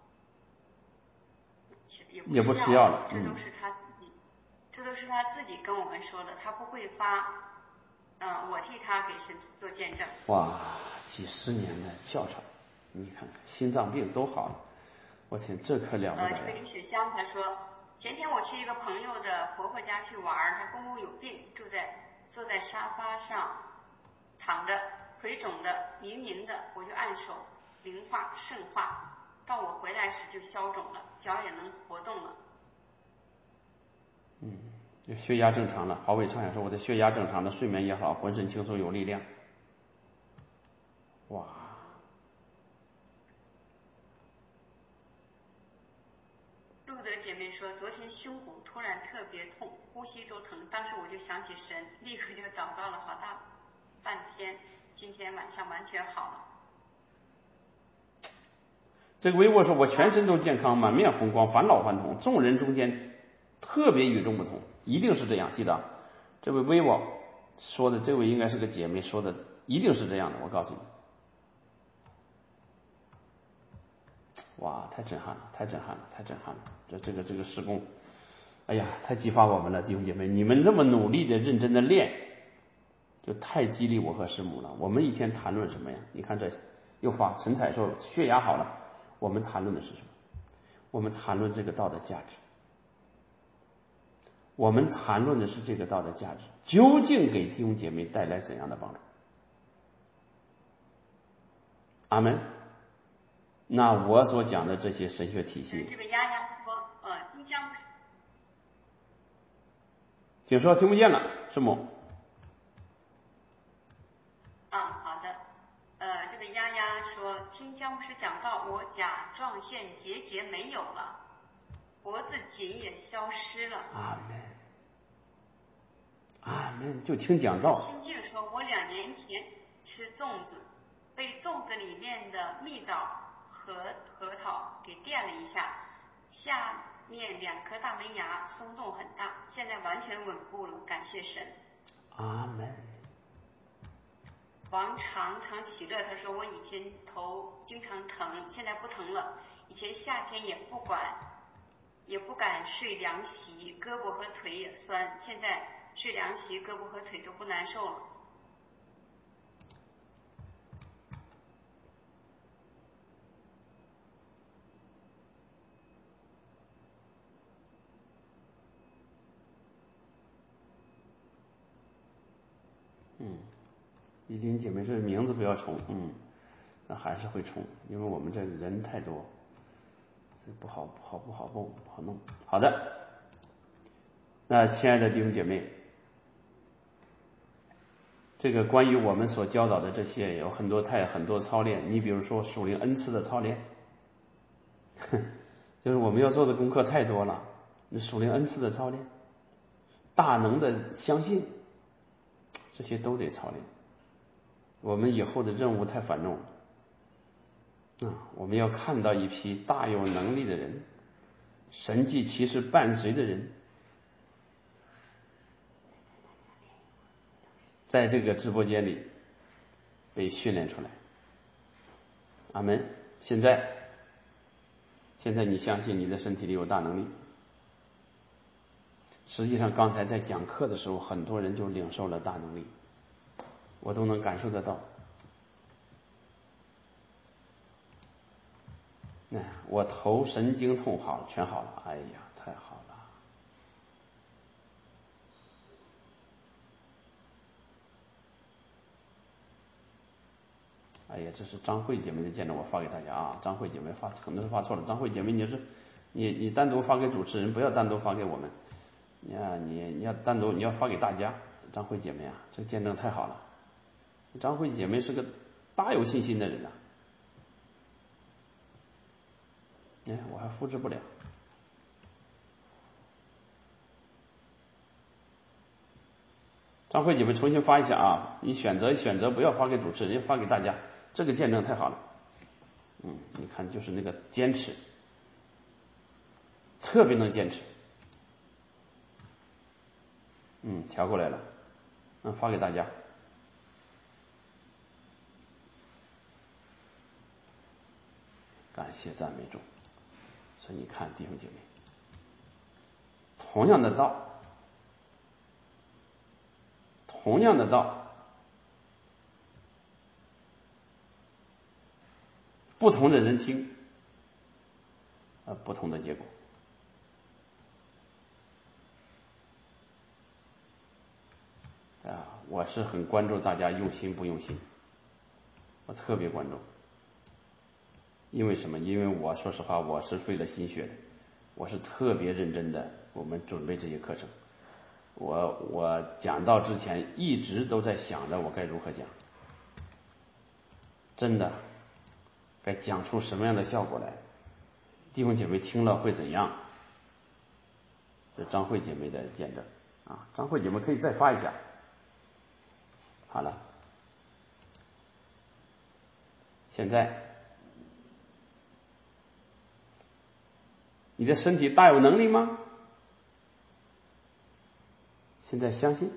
也不也不吃药了， 这都是他自己，嗯、这都是他自己跟我们说的，他不会发，嗯、呃，我替他给神做见证。 哇，几十年的哮喘，你看看心脏病都好了，我天，这可了不得呀！ 呃，这个李雪香他说，前天我去一个朋友的婆婆家去玩，她公公有病，住在坐在沙发上躺着，腿肿的明明的，我就按手灵化圣化，到我回来时就消肿了，脚也能活动了。 嗯，血压正常了。郝伟畅也说我的血压正常了，睡眠也好，浑身轻松有力量。哇！ 路德姐妹说，昨天胸骨突然特别痛，呼吸都疼，当时我就想起神，立刻就祷告了好大半天，今天晚上完全好了。 这个微沃说，我全身都健康，满面红光，返老还童，众人中间特别与众不同，一定是这样，记得这位微沃说的，这位应该是个姐妹说的，一定是这样的，我告诉你。哇，太震撼了，太震撼了，太震撼了！这这个这个施工，哎呀，太激发我们了，弟兄姐妹，你们这么努力的、认真的练，就太激励我和师母了。我们一天谈论什么呀？你看这又发陈彩说血压好了，我们谈论的是什么？我们谈论这个道的价值，我们谈论的是这个道的价值究竟给弟兄姐妹带来怎样的帮助？阿门。那我所讲的这些神学体系， 这个丫丫说，呃，新疆， 请说，听不见了，师母。 啊，好的，呃，这个丫丫说，听姜牧师讲到，我甲状腺结节没有了，脖子紧也消失了。 阿门，阿门，就听讲道。 心静说，我两年前吃粽子，被粽子里面的蜜枣核核桃给电了一下，下面两颗大门牙松动很大，现在完全稳固了，感谢神。 阿门。 王长长喜乐他说，我以前头经常疼，现在不疼了，以前夏天也不管也不敢睡凉席，胳膊和腿也酸，现在睡凉席胳膊和腿都不难受了。 嗯，依林姐妹这名字不要重，嗯，那还是会重，因为我们这人太多，不好不好不好弄不好弄。好的，那亲爱的弟兄姐妹， 这个关于我们所教导的这些有很多太很多操练，你比如说属灵恩赐的操练，就是我们要做的功课太多了。属灵恩赐的操练，大能的相信，这些都得操练。我们以后的任务太繁重了啊！我们要看到一批大有能力的人，神迹奇事伴随的人，在这个直播间里被训练出来。阿门。现在，现在你相信你的身体里有大能力。实际上，刚才在讲课的时候，很多人就领受了大能力，我都能感受得到。哎，我头神经痛好了，全好了，哎呀，太好了！哎呀，这是张慧姐妹的见证，我发给大家啊。张慧姐妹发可能是发错了，张慧姐妹你是你你单独发给主持人，不要单独发给我们。你啊，你你要单独你要发给大家。张慧姐妹啊，这见证太好了。张慧姐妹是个大有信心的人啊。哎，我还复制不了。张慧姐妹重新发一下啊！你选择选择不要发给主持人，发给大家。这个见证太好了。嗯，你看就是那个坚持，特别能坚持。嗯，调过来了，嗯，发给大家。感谢赞美主。所以你看，弟兄姐妹，同样的道，同样的道，不同的人听，呃，不同的结果。啊，我是很关注大家用心不用心，我特别关注。因为什么？因为我说实话，我是费了心血的，我是特别认真的。我们准备这些课程，我我讲到之前一直都在想着我该如何讲，真的该讲出什么样的效果来，弟兄姐妹听了会怎样？这张慧姐妹的见证啊，张慧姐妹可以再发一下。好了，现在你的身体大有能力吗？现在相信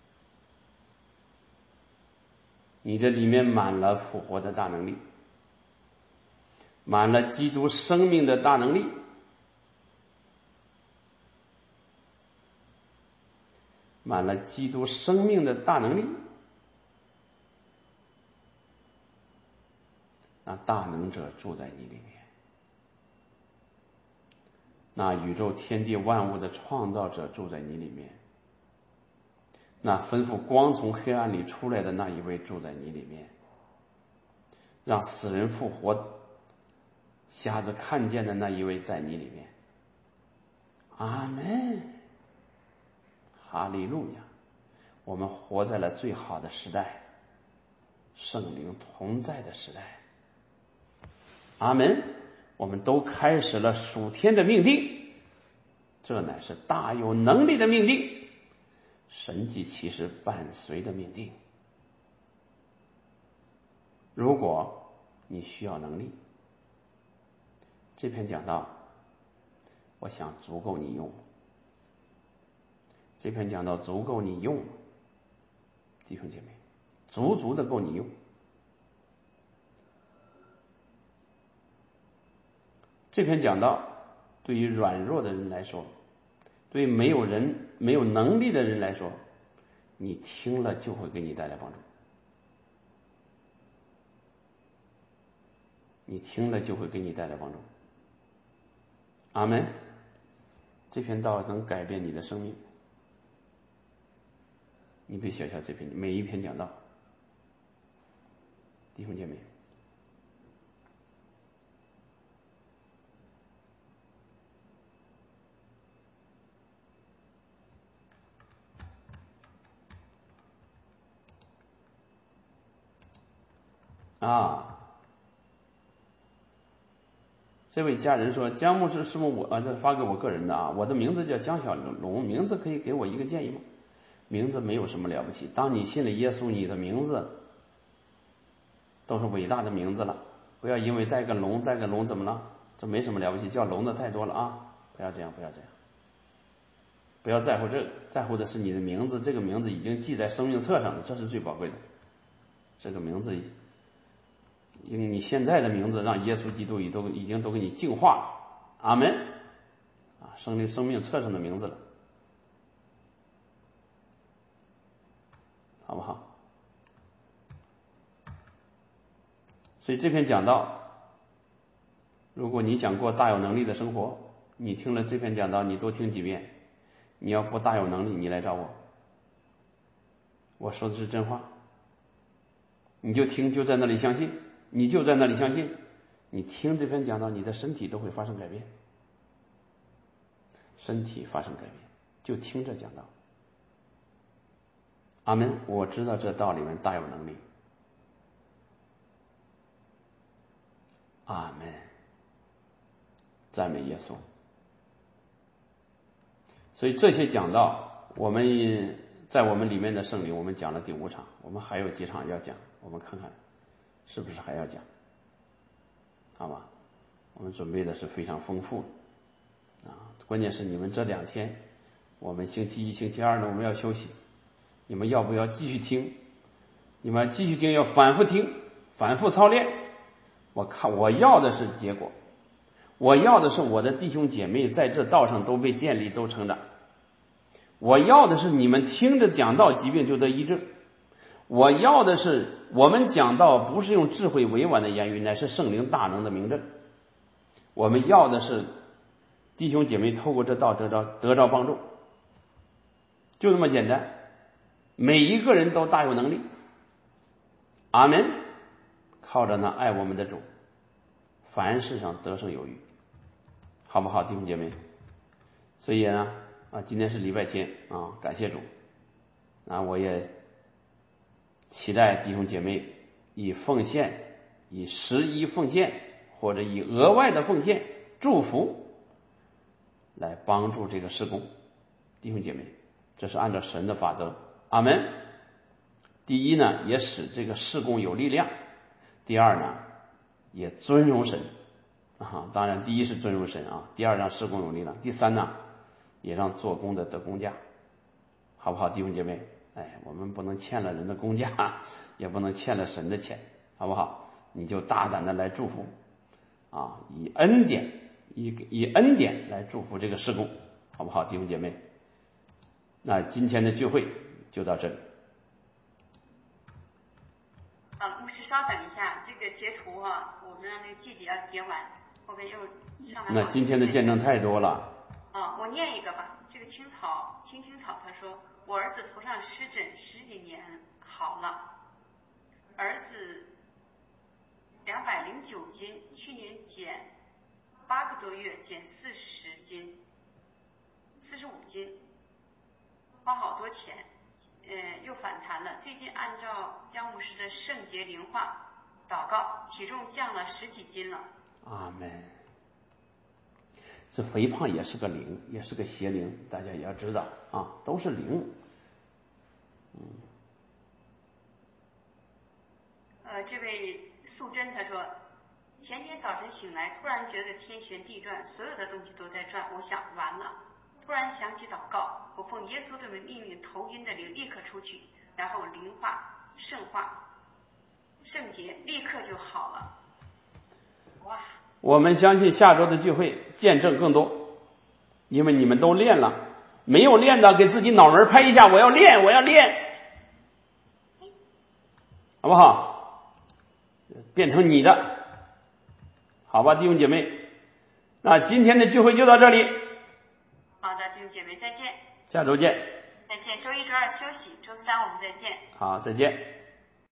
你这里面满了复活的大能力，满了基督生命的大能力，满了基督生命的大能力。那大能者住在你里面，那宇宙天地万物的创造者住在你里面，那吩咐光从黑暗里出来的那一位住在你里面，让死人复活、瞎子看见的那一位在你里面。阿门，哈利路亚！我们活在了最好的时代，圣灵同在的时代。阿门！我们都开始了属天的命定，这乃是大有能力的命定，神迹奇事伴随的命定。如果你需要能力，这篇讲道我想足够你用，这篇讲道足够你用，弟兄姐妹，足足的够你用。这篇讲道对于软弱的人来说，对于没有人没有能力的人来说，你听了就会给你带来帮助，你听了就会给你带来帮助。阿门。这篇道能改变你的生命，你别小瞧这篇每一篇讲道，弟兄姐妹。 啊，这位家人说，江牧师是不是我啊？这发给我个人的啊，我的名字叫江小龙，名字可以给我一个建议吗？名字没有什么了不起，当你信了耶稣，你的名字都是伟大的名字了，不要因为带个龙带个龙怎么了？这没什么了不起，叫龙的太多了啊！不要这样，不要这样，不要在乎这个，在乎的是你的名字，这个名字已经记在生命册上了，这是最宝贵的。这个名字，因为你现在的名字让耶稣基督已都已经都给你净化，阿门啊，生命生命册上的名字了，好不好？所以这篇讲道，如果你想过大有能力的生活，你听了这篇讲道，你多听几遍。你要不大有能力，你来找我，我说的是真话，你就听，就在那里相信，你就在那里相信，你听这篇讲道，你的身体都会发生改变，身体发生改变，就听这讲道。阿门。我知道这道里面大有能力。阿门。赞美耶稣。所以这些讲道，我们在我们里面的圣灵，我们讲了第五场，我们还有几场要讲，我们看看是不是还要讲，好吧？我们准备的是非常丰富的啊，关键是你们这两天，我们星期一、星期二呢，我们要休息，你们要不要继续听？你们继续听，要反复听，反复操练。我看我要的是结果，我要的是我的弟兄姐妹在这道上都被建立，都成长。我要的是你们听着讲道，疾病就得医治。我要的是我们讲道不是用智慧委婉的言语，乃是圣灵大能的明证。我们要的是弟兄姐妹透过这道得着得着帮助，就这么简单。每一个人都大有能力，阿门。靠着那爱我们的主，凡事上得胜有余，好不好，弟兄姐妹？所以呢，啊，今天是礼拜天啊，感谢主啊，我也期待弟兄姐妹以奉献，以十一奉献，或者以额外的奉献祝福来帮助这个事工，弟兄姐妹，这是按照神的法则，阿门。第一呢，也使这个事工有力量；第二呢，也尊荣神啊。当然，第一是尊荣神啊，第二让事工有力量，第三呢，也让做工的得工价，好不好，弟兄姐妹？哎，我们不能欠了人的工价，也不能欠了神的钱，好不好？你就大胆的来祝福啊，以恩典，以以恩典来祝福这个事工，好不好，弟兄姐妹？那今天的聚会就到这里。 啊，牧师稍等一下，这个截图啊，我们让那个季节要截完，后边又上来。 那今天的见证太多了。 啊，我念一个吧。这个青草青青草他说，我儿子头上湿疹十几年好了，儿子两百零九斤，去年减八个多月减四十斤，四十五斤，花好多钱。呃，又反弹了。最近按照江牧师的圣洁灵化祷告，体重降了十几斤了。 阿门。这肥胖也是个灵，也是个邪灵，大家也要知道啊，都是灵。嗯。 呃，这位素贞她说，前天早晨醒来，突然觉得天旋地转，所有的东西都在转，我想完了。突然想起祷告，我奉耶稣的名命令头晕的灵立刻出去，然后灵化、圣化、圣洁，立刻就好了。哇！ 我们相信下周的聚会见证更多，因为你们都练了，没有练的给自己脑门拍一下，我要练，我要练，好不好？变成你的，好吧，弟兄姐妹。那今天的聚会就到这里。 好的，弟兄姐妹，再见。 下周见。 再见。周一、周二休息，周三我们再见。 好，再见。